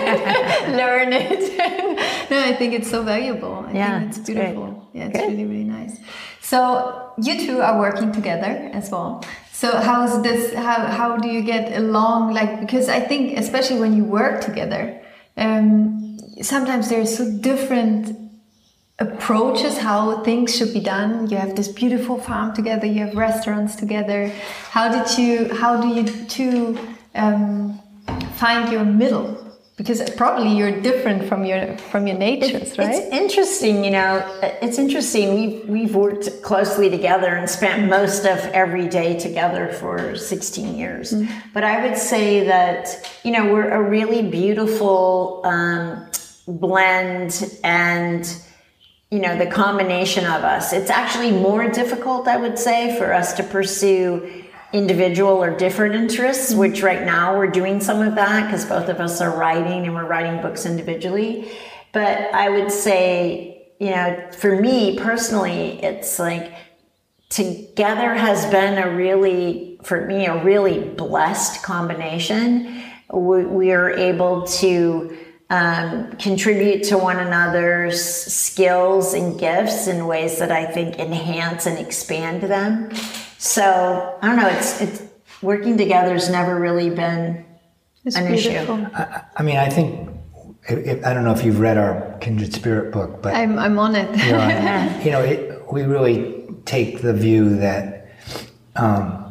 Learn it. No, I think it's so valuable. I yeah, think it's beautiful. Great. Yeah, it's Good. really, really nice. So you two are working together as well. So how is this? How how do you get along? Like, because I think especially when you work together, um, sometimes they're so different approaches how things should be done. You have this beautiful farm together, you have restaurants together. How did you, how do you two um, find your middle? Because probably you're different from your from your natures, it's, right? It's interesting, you know. It's interesting. We've we've worked closely together and spent most of every day together for sixteen years. Mm. But I would say that, you know, we're a really beautiful um, blend, and you know, the combination of us. It's actually more difficult, I would say, for us to pursue individual or different interests, mm-hmm. which right now we're doing some of that because both of us are writing and we're writing books individually. But I would say, you know, for me personally, it's like together has been a really, for me, a really blessed combination. We, we are able to um, contribute to one another's skills and gifts in ways that I think enhance and expand them. So I don't know. It's it's working together has never really been it's an beautiful. issue. I, I mean, I think if, I don't know if you've read our Kindred Spirit book, but I'm I'm on it. You're on it. You know, it, we really take the view that um,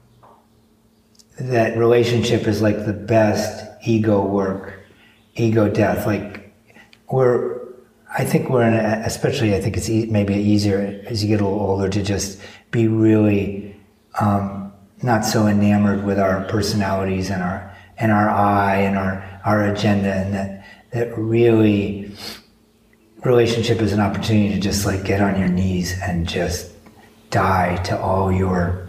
that relationship is like the best ego work, ego death. Like we're, I think we're in, a, especially I think it's e- maybe easier as you get a little older to just be really um, not so enamored with our personalities and our and our I and our our agenda, and that that really relationship is an opportunity to just like get on your knees and just die to all your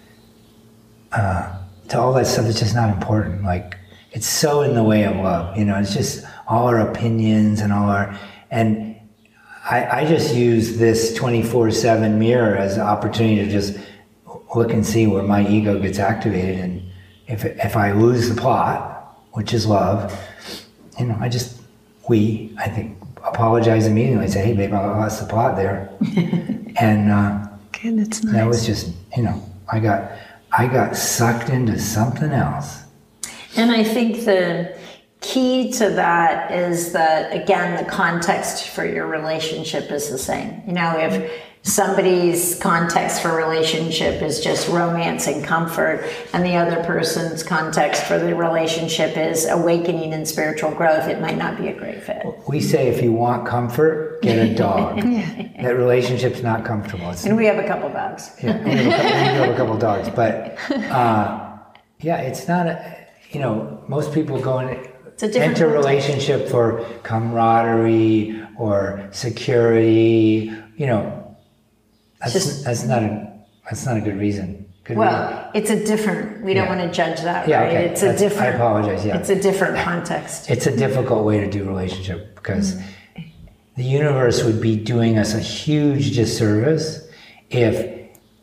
uh, to all that stuff that's just not important. Like it's so in the way of love, you know. It's just all our opinions and all our and. I, I just use this twenty-four seven mirror as an opportunity to just look and see where my ego gets activated. And if if I lose the plot, which is love, you know, I just, we, I think, apologize immediately. Say, hey, babe, I lost the plot there. and uh, okay, that's nice. That was just, you know, I got, I got sucked into something else. And I think the key to that is that, again, the context for your relationship is the same. You know, if somebody's context for relationship is just romance and comfort, and the other person's context for the relationship is awakening and spiritual growth, it might not be a great fit. We say if you want comfort, get a dog. Yeah. That relationship's not comfortable. It's, and we have a couple dogs. Yeah, we have a couple, we have a couple dogs. But, uh, yeah, it's not a, you know, most people go in, enter a relationship for camaraderie or security, you know, that's, Just, that's not a that's not a good reason. Good well, reason. It's a different, we don't yeah. want to judge that, yeah, right? Okay. It's a that's, different, I apologize, yeah. It's a different context. It's a difficult way to do relationship because mm-hmm. the universe would be doing us a huge disservice if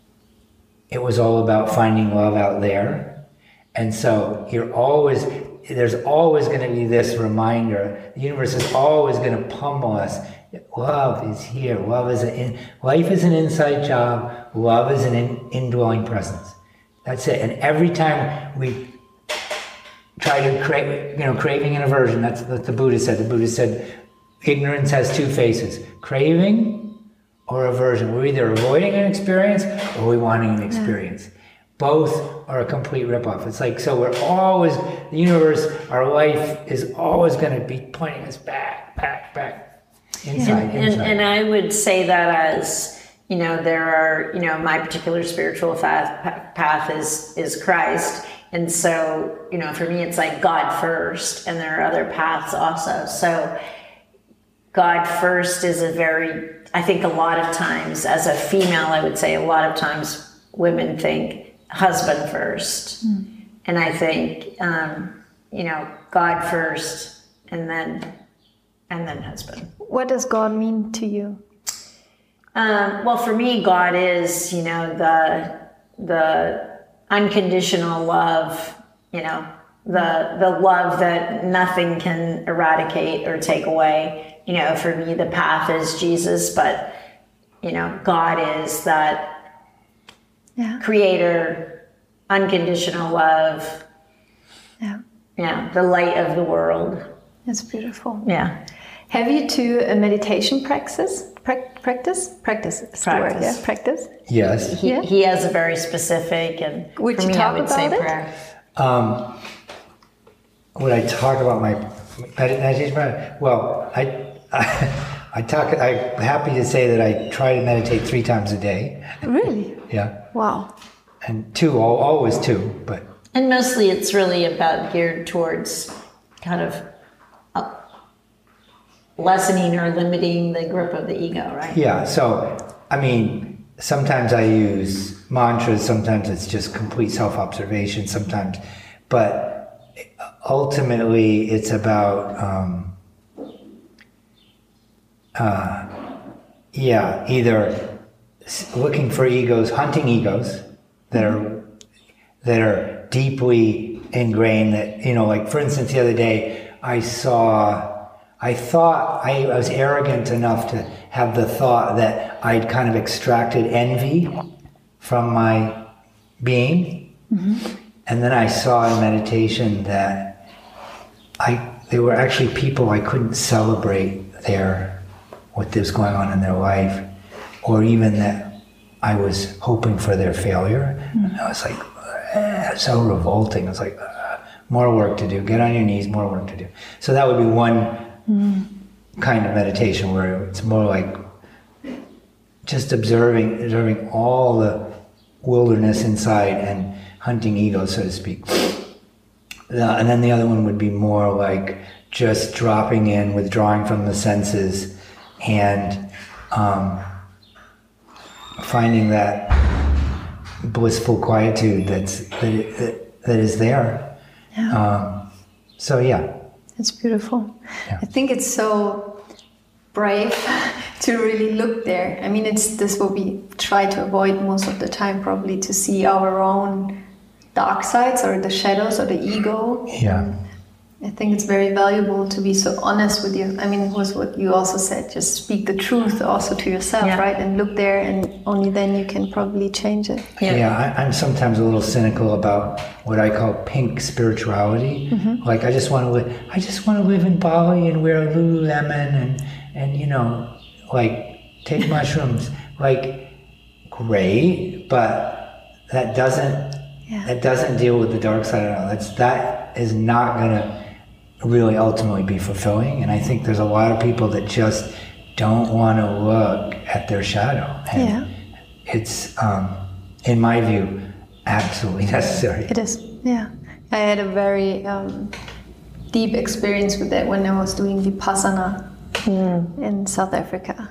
it was all about finding love out there. And so you're always, there's always going to be this reminder. The universe is always going to pummel us. Love is here. Love is an in, life is an inside job. Love is an in, indwelling presence. That's it. And every time we try to crave, you know, craving and aversion. That's what the Buddha said. The Buddha said, ignorance has two faces: craving or aversion. We're either avoiding an experience or we're wanting an experience. Yeah. Both are a complete ripoff. It's like, so we're always, the universe, our life is always going to be pointing us back, back, back, inside, and, inside. And, and I would say that as, you know, there are, you know, my particular spiritual path, path is, is Christ. And so, you know, for me, it's like God first, and there are other paths also. So God first is a very, I think a lot of times, as a female, I would say a lot of times women think husband first. Mm. And I think, um, you know, God first, and then, and then husband. What does God mean to you? Um, well, for me, God is, you know, the, the unconditional love, you know, the, the love that nothing can eradicate or take away. You know, for me, the path is Jesus, but, you know, God is that yeah. creator, unconditional love. Yeah. Yeah. The light of the world. That's beautiful. Yeah. Have you two a meditation practice? pra- practice? Practice is the Practice. word, yeah? Practice. Yes. He, Yeah. he has a very specific, and Would for you me, talk I would say about it? prayer. Um, would I talk about my meditation? Well, I, I, I talk. I'm happy to say that I try to meditate three times a day. Really? Yeah, Wow. and two, al- always two, but And mostly it's really about geared towards kind of uh, lessening or limiting the grip of the ego, right? yeah. So, I mean, sometimes I use mantras. Sometimes it's just complete self-observation. Sometimes, but ultimately, it's about. Um, uh, yeah, either s- looking for egos, hunting egos that are that are deeply ingrained. That, you know, like for instance, the other day I saw, I thought I, I was arrogant enough to have the thought that I'd kind of extracted envy from my being, and then I saw in meditation that I there were actually people I couldn't celebrate their what was going on in their life, or even that I was hoping for their failure. And I was like, eh, so revolting. It was like, uh, more work to do. Get on your knees, more work to do. So that would be one kind of meditation where it's more like just observing, observing all the wilderness inside and hunting ego, so to speak. Uh, and then the other one would be more like just dropping in, withdrawing from the senses, and um, finding that blissful quietude that's that, that, that is there. Yeah. Um, so yeah, It's beautiful. Yeah. I think it's so brave to really look there. I mean, it's this what we try to avoid most of the time, probably, to see our own dark sides or the shadows or the ego. yeah, I think it's very valuable to be so honest with you. I mean, it was what you also said, just speak the truth also to yourself, Yeah. right? And look there, and only then you can probably change it. yeah. I, I'm sometimes a little cynical about what I call pink spirituality. Like I just want to live. I just want to live in Bali and wear Lululemon and and you know, like take mushrooms. Like great, but that doesn't Yeah. that doesn't deal with the dark side at all. That's that is not gonna really ultimately be fulfilling. And I think there's a lot of people that just don't want to look at their shadow. And Yeah. it's, um, in my view, absolutely necessary. It is, yeah. I had a very um, deep experience with that when I was doing Vipassana in South Africa.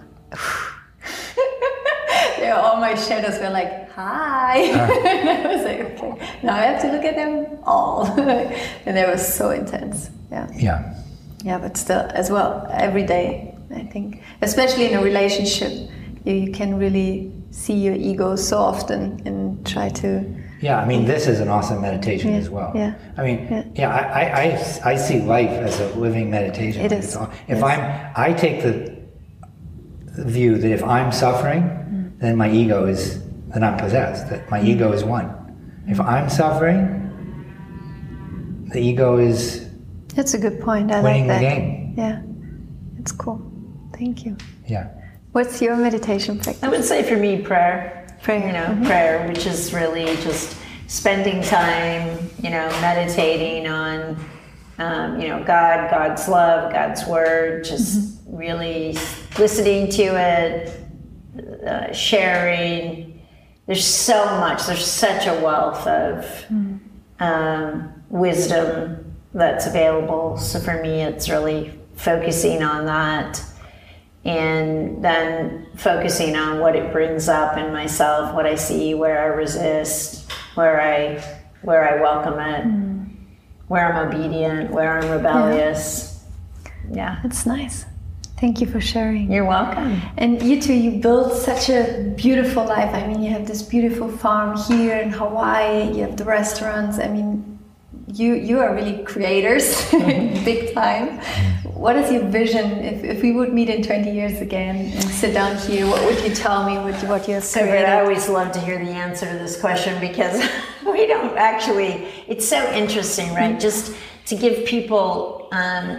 There, all my shadows were like, hi. And I was like, okay, now I have to look at them all. And it was so intense. Yeah. Yeah. Yeah, but still, as well, every day, I think, especially in a relationship, you, you can really see your ego so often and try to. Yeah, I mean, this is an awesome meditation Yeah, as well. yeah, I mean, yeah. yeah, I, I, I, I see life as a living meditation. It Like is, it's all- If yes. I'm, I take the view that if I'm suffering, Mm. then my ego is, then I'm possessed, that my ego is one. If I'm suffering, the ego is That's a good point. I winning like the that. game. Yeah, it's cool. Thank you. Yeah. What's your meditation practice? I would say for me, prayer. Prayer, You know, mhm. prayer, which is really just spending time, you know, meditating on, um, you know, God, God's love, God's word, just really listening to it, uh, sharing. There's so much. There's such a wealth of um, wisdom that's available. So for me, it's really focusing on that. And then focusing on what it brings up in myself, what I see, where I resist, where I where I welcome it, where I'm obedient, where I'm rebellious. Yeah. It's nice. Thank you for sharing. You're welcome. And you two, you built such a beautiful life. I mean, you have this beautiful farm here in Hawaii. You have the restaurants. I mean, you you are really creators, big time. What is your vision? If, if we would meet in twenty years again and sit down here, what would you tell me? What you, what you have So, created? but I always love to hear the answer to this question because we don't actually, it's so interesting, right? Just to give people, um,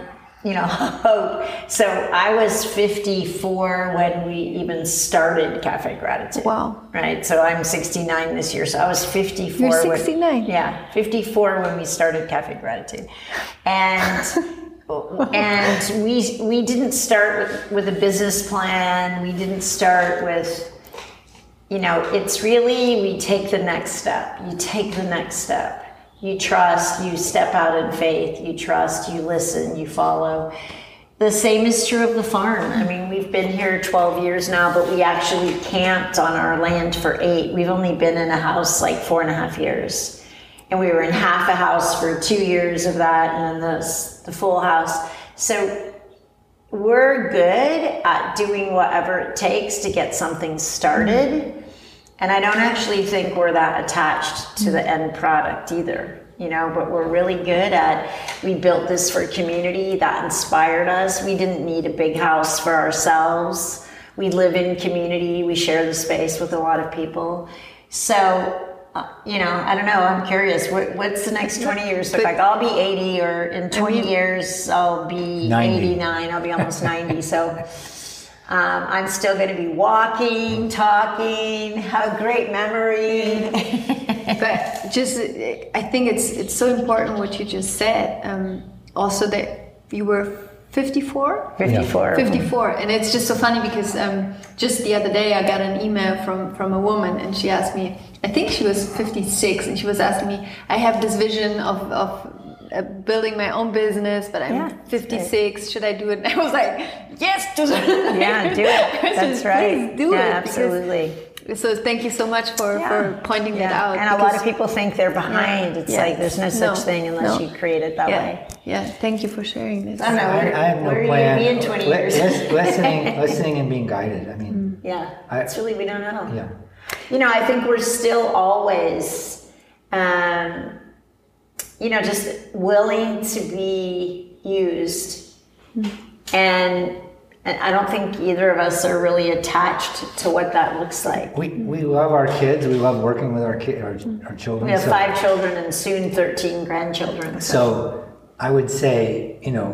you know, hope. So I was fifty-four when we even started Cafe Gratitude. Wow. Right. So I'm sixty-nine this year. So I was fifty-four. You're sixty-nine. When, yeah, fifty-four when we started Cafe Gratitude, and and we we didn't start with, with a business plan. We didn't start with, you know, it's really we take the next step. You take the next step. You trust, you step out in faith, you trust, you listen, you follow. The same is true of the farm. I mean, we've been here twelve years now, but we actually camped on our land for eight. We've only been in a house like four and a half years. And we were in half a house for two years of that, and then the, the full house. So we're good at doing whatever it takes to get something started. And I don't actually think we're that attached to the end product either, you know, but we're really good at, we built this for community that inspired us. We didn't need a big house for ourselves. We live in community. We share the space with a lot of people. So, uh, you know, I don't know. I'm curious. What, what's the next twenty years look like? I'll be eighty, or in twenty I mean, years, I'll be ninety. eighty-nine. I'll be almost ninety. So... Um, I'm still going to be walking, talking, have a great memory. But just, I think it's it's so important what you just said. Um, also that you were fifty-four? fifty-four. fifty-four. And it's just so funny because um, just the other day I got an email from, from a woman, and she asked me, I think she was fifty-six, and she was asking me, I have this vision of, of Uh, building my own business, but I'm yeah, fifty-six. right. Should I do it? And I was like, yes, do it. Yeah, do it. That's right. Please do yeah, it. Absolutely. Because, so thank you so much for, yeah. for pointing yeah. that out. And a lot of people think they're behind. Yeah. It's yeah. like there's no such no, thing unless no. you create it that yeah. way. Yeah, thank you for sharing this. I don't know. Where, I, I have no where plan. Are you be in twenty Li- years? lis- listening, listening and being guided. I mean, yeah, I, it's really, we don't know. Yeah. You know, I think we're still always, um, you know, just willing to be used. And, and I don't think either of us are really attached to what that looks like. We we love our kids. We love working with our kid, our, our children. We have so, five children and soon thirteen grandchildren. So. so I would say, you know,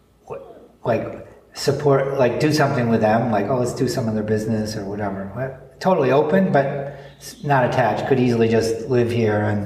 like support, like do something with them. Like, oh, let's do some of their business or whatever. Well, totally open, but not attached. Could easily just live here and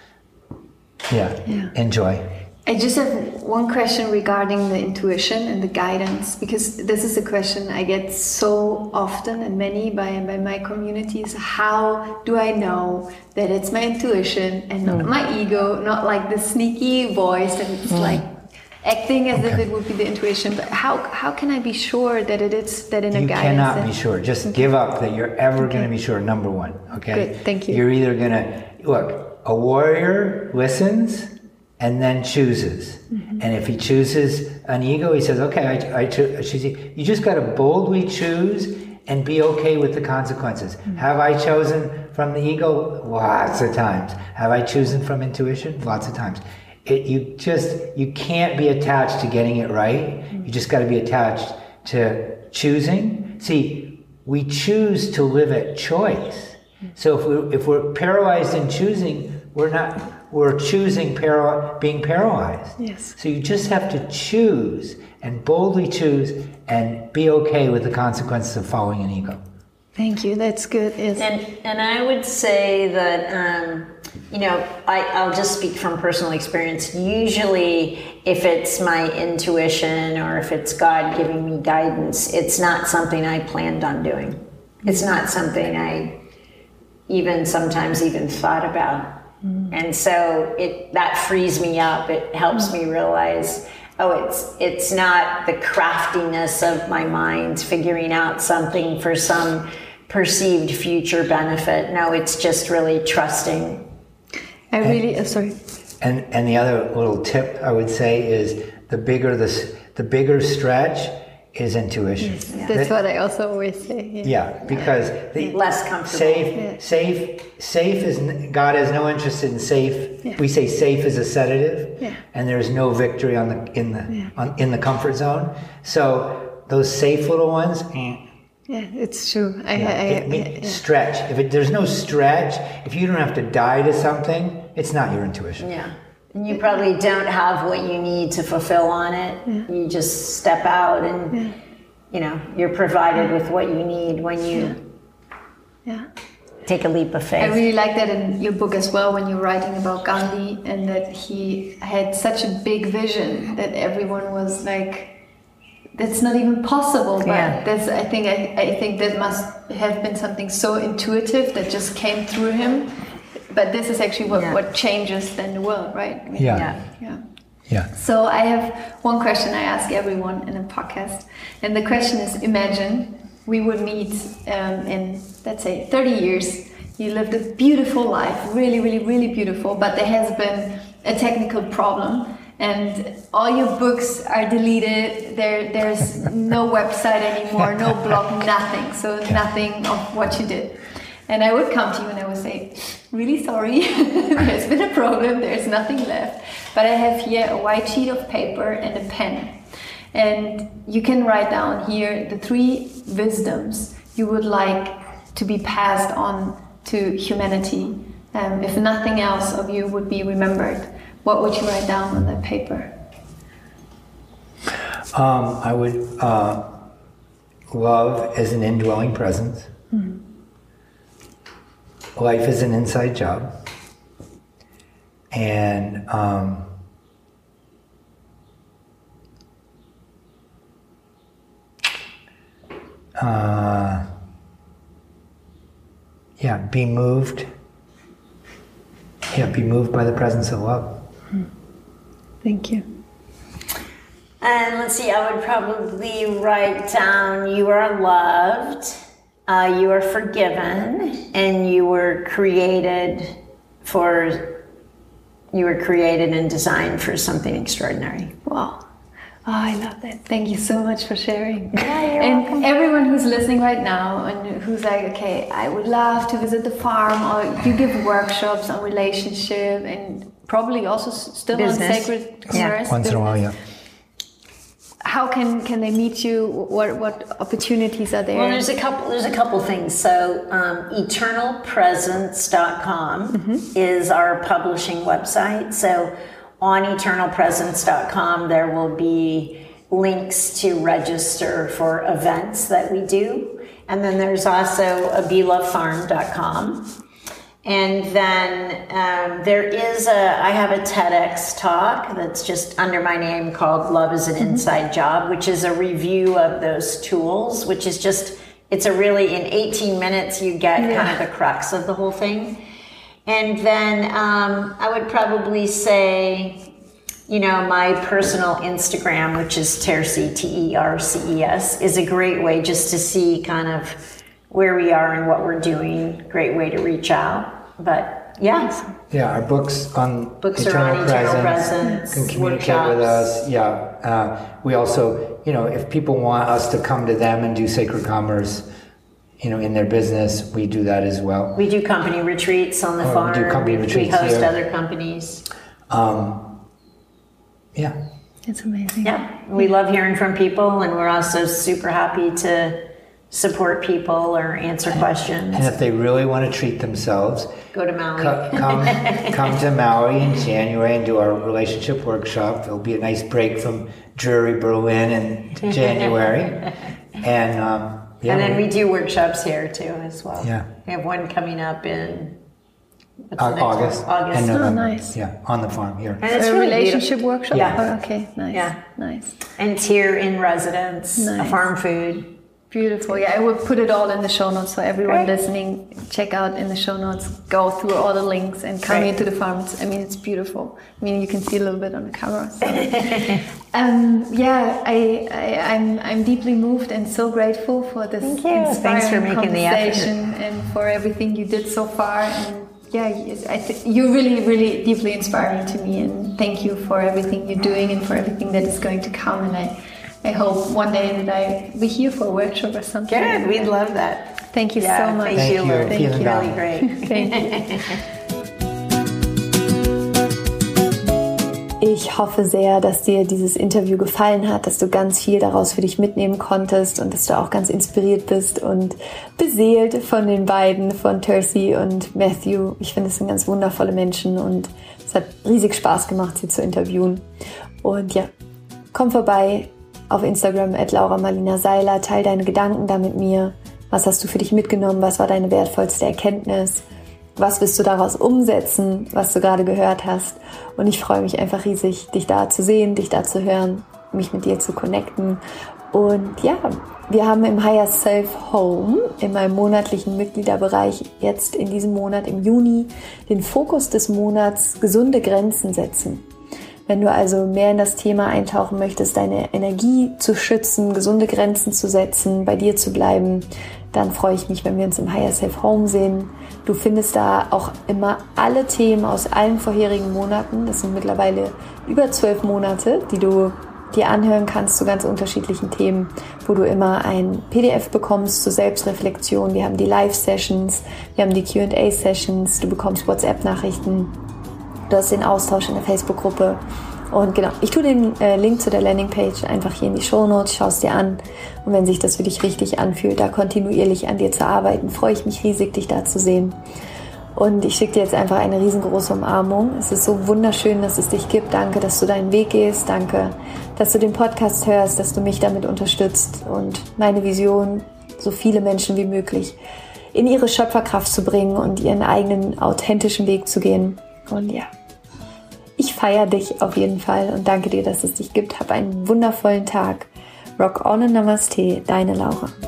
yeah, yeah. enjoy. I just have one question regarding the intuition and the guidance, because this is a question I get so often, and many by, by my communities. How do I know that it's my intuition and not mm. my ego, not like the sneaky voice and it's mm. like acting as okay. if it would be the intuition? But how how can I be sure that it is that inner you guidance? You cannot that, be sure. Just okay. give up that you're ever okay. going to be sure. Number one, okay. Good, thank you. You're either going to look. A warrior listens and then chooses. Mm-hmm. And if he chooses an ego, he says, okay, I, I choose. You just got to boldly choose and be okay with the consequences. Mm-hmm. Have I chosen from the ego? Lots of times. Have I chosen from intuition? Lots of times. It, you just, you can't be attached to getting it right. Mm-hmm. You just got to be attached to choosing. See, we choose to live at choice. Mm-hmm. So if we're, if we're paralyzed in choosing, we're not, we're choosing para- being paralyzed. Yes. So you just have to choose and boldly choose and be okay with the consequences of following an ego. Thank you. That's good. Yes. And and I would say that, um, you know, I, I'll just speak from personal experience. Usually, if it's my intuition or if it's God giving me guidance, it's not something I planned on doing. It's not something I even sometimes even thought about. Mm. And so it that frees me up. It helps mm. me realize, oh, it's it's not the craftiness of my mind figuring out something for some perceived future benefit. No, it's just really trusting. I really, and, uh, sorry. And and the other little tip I would say is the bigger the the bigger stretch is intuition. Yes, yeah. That's that, what I also always say. Yeah, yeah because the less comfortable. Safe, yeah. safe, safe is God has no interest in safe. Yeah. We say safe is a sedative, yeah. and there's no victory on the in the yeah. on, in the comfort zone. So those safe little ones. Eh, Yeah, it's true. I, yeah, I, I, it, it, yeah. Stretch. If it, there's no stretch, if you don't have to die to something, it's not your intuition. Yeah, And you probably don't have what you need to fulfill on it. Yeah. You just step out and, yeah. you know, you're provided with what you need when you yeah. Yeah. take a leap of faith. I really like that in your book as well, when you're writing about Gandhi, and that he had such a big vision that everyone was like, that's not even possible. But yeah. that's, I think, I, I think that must have been something so intuitive that just came through him. But this is actually what, yeah. what changes then the world, right? I mean, yeah. yeah. Yeah. Yeah. So I have one question I ask everyone in a podcast. And the question is, imagine we would meet um, in, let's say, thirty years. You lived a beautiful life, really, really, really beautiful. But there has been a technical problem. And all your books are deleted. There, there's no website anymore, no blog, nothing. So nothing of what you did. And I would come to you and I would say, really sorry, there's been a problem, there's nothing left. But I have here a white sheet of paper and a pen. And you can write down here the three wisdoms you would like to be passed on to humanity. Um, if nothing else of you would be remembered, what would you write down on that paper? Um, I would, uh, love is an indwelling presence. Mm-hmm. Life is an inside job, and um, uh, yeah, be moved. Yeah, be moved by the presence of love. Thank you. And let's see, I would probably write down, you are loved. Uh, you are forgiven, and you were created for, you were created and designed for something extraordinary. Wow. Oh, I love that. Thank you so much for sharing. Yeah, you're and welcome. Everyone who's listening right now and who's like, okay, I would love to visit the farm, or you give workshops on relationship and probably also still business. On sacred commerce. Yeah. Once in a while, yeah. How can, can they meet you? What what opportunities are there? Well, there's a couple. There's a couple things. So, um, eternal presence dot com mm-hmm. is our publishing website. So, on eternal presence dot com, there will be links to register for events that we do, and then there's also abila farm dot com. And then um, there is a, I have a TEDx talk that's just under my name called Love is an mm-hmm. Inside Job, which is a review of those tools, which is just, it's a really, in eighteen minutes, you get yeah. kind of the crux of the whole thing. And then um, I would probably say, you know, my personal Instagram, which is Terces, T E R C E S, is a great way just to see kind of where we are and what we're doing. Great way to reach out. But yeah. Yeah, our books on books eternal, are on eternal presence, presence, can communicate workshops. with us. Yeah. Uh, we also, you know, if people want us to come to them and do sacred commerce, you know, in their business, we do that as well. We do company retreats on the oh, farm. We do company retreats We host here. other companies. Um, yeah. It's amazing. Yeah. We love hearing from people, and we're also super happy to support people or answer and, questions. And if they really want to treat themselves, go to Maui. Co- come, come to Maui in January and do our relationship workshop. It'll be a nice break from dreary Berlin in January. and um, yeah, and then we do workshops here too as well. Yeah. We have one coming up in what's uh, the next August. one? August. And November. Oh, nice. Yeah, on the farm here. And it's a really relationship beautiful. workshop? Yeah. Oh, okay, nice. Yeah. Nice. And it's here in residence, Nice. a farm food. Beautiful. Yeah, I will put it all in the show notes, so everyone Great. listening, check out in the show notes, go through all the links and come Great. into the farm. It's, I mean, it's beautiful. I mean, you can see a little bit on the camera. So. um, yeah, I, I, I'm I'm deeply moved and so grateful for this Thank you. inspiring Thanks for making the effort. conversation and for everything you did so far. And yeah, I th- you're really, really deeply inspiring to me. And thank you for everything you're doing and for everything that is going to come. And I. I hope one day that I be here for a workshop or something. Good, we'd love that. Thank you yeah, so much. Thank, Thank you, you. Lou. Thank Thank you. Really great. Thank you. Ich hoffe sehr, dass dir dieses Interview gefallen hat, dass du ganz viel daraus für dich mitnehmen konntest und dass du auch ganz inspiriert bist und beseelt von den beiden, von Terces und Matthew. Ich finde, es sind ganz wundervolle Menschen und Es hat riesig Spaß gemacht, sie zu interviewen. Und ja, komm vorbei auf Instagram at Laura Marlina Seiler, teil deine Gedanken da mit mir. Was hast du für dich mitgenommen? Was war deine wertvollste Erkenntnis? Was willst du daraus umsetzen, was du gerade gehört hast? Und ich freue mich einfach riesig, dich da zu sehen, dich da zu hören, mich mit dir zu connecten. Und ja, wir haben im Higher Self Home, in meinem monatlichen Mitgliederbereich, jetzt in diesem Monat, im Juni, den Fokus des Monats gesunde Grenzen setzen. Wenn du also mehr in das Thema eintauchen möchtest, deine Energie zu schützen, gesunde Grenzen zu setzen, bei dir zu bleiben, dann freue ich mich, wenn wir uns im Higher Self Home sehen. Du findest da auch immer alle Themen aus allen vorherigen Monaten. Das sind mittlerweile über zwölf Monate, die du dir anhören kannst zu ganz unterschiedlichen Themen, wo du immer ein P D F bekommst zur Selbstreflexion. Wir haben die Live-Sessions, wir haben die Q and A-Sessions, du bekommst WhatsApp-Nachrichten, du hast den Austausch in der Facebook-Gruppe. Und genau, ich tue den äh, Link zu der Landingpage einfach hier in die Shownotes, schau es dir an. Und wenn sich das für dich richtig anfühlt, da kontinuierlich an dir zu arbeiten, freue ich mich riesig, dich da zu sehen. Und ich schicke dir jetzt einfach eine riesengroße Umarmung. Es ist so wunderschön, dass es dich gibt. Danke, dass du deinen Weg gehst. Danke, dass du den Podcast hörst, dass du mich damit unterstützt und meine Vision, so viele Menschen wie möglich in ihre Schöpferkraft zu bringen und ihren eigenen authentischen Weg zu gehen. Und ja, ich feiere dich auf jeden Fall und danke dir, dass es dich gibt. Hab einen wundervollen Tag. Rock on and Namaste, deine Laura.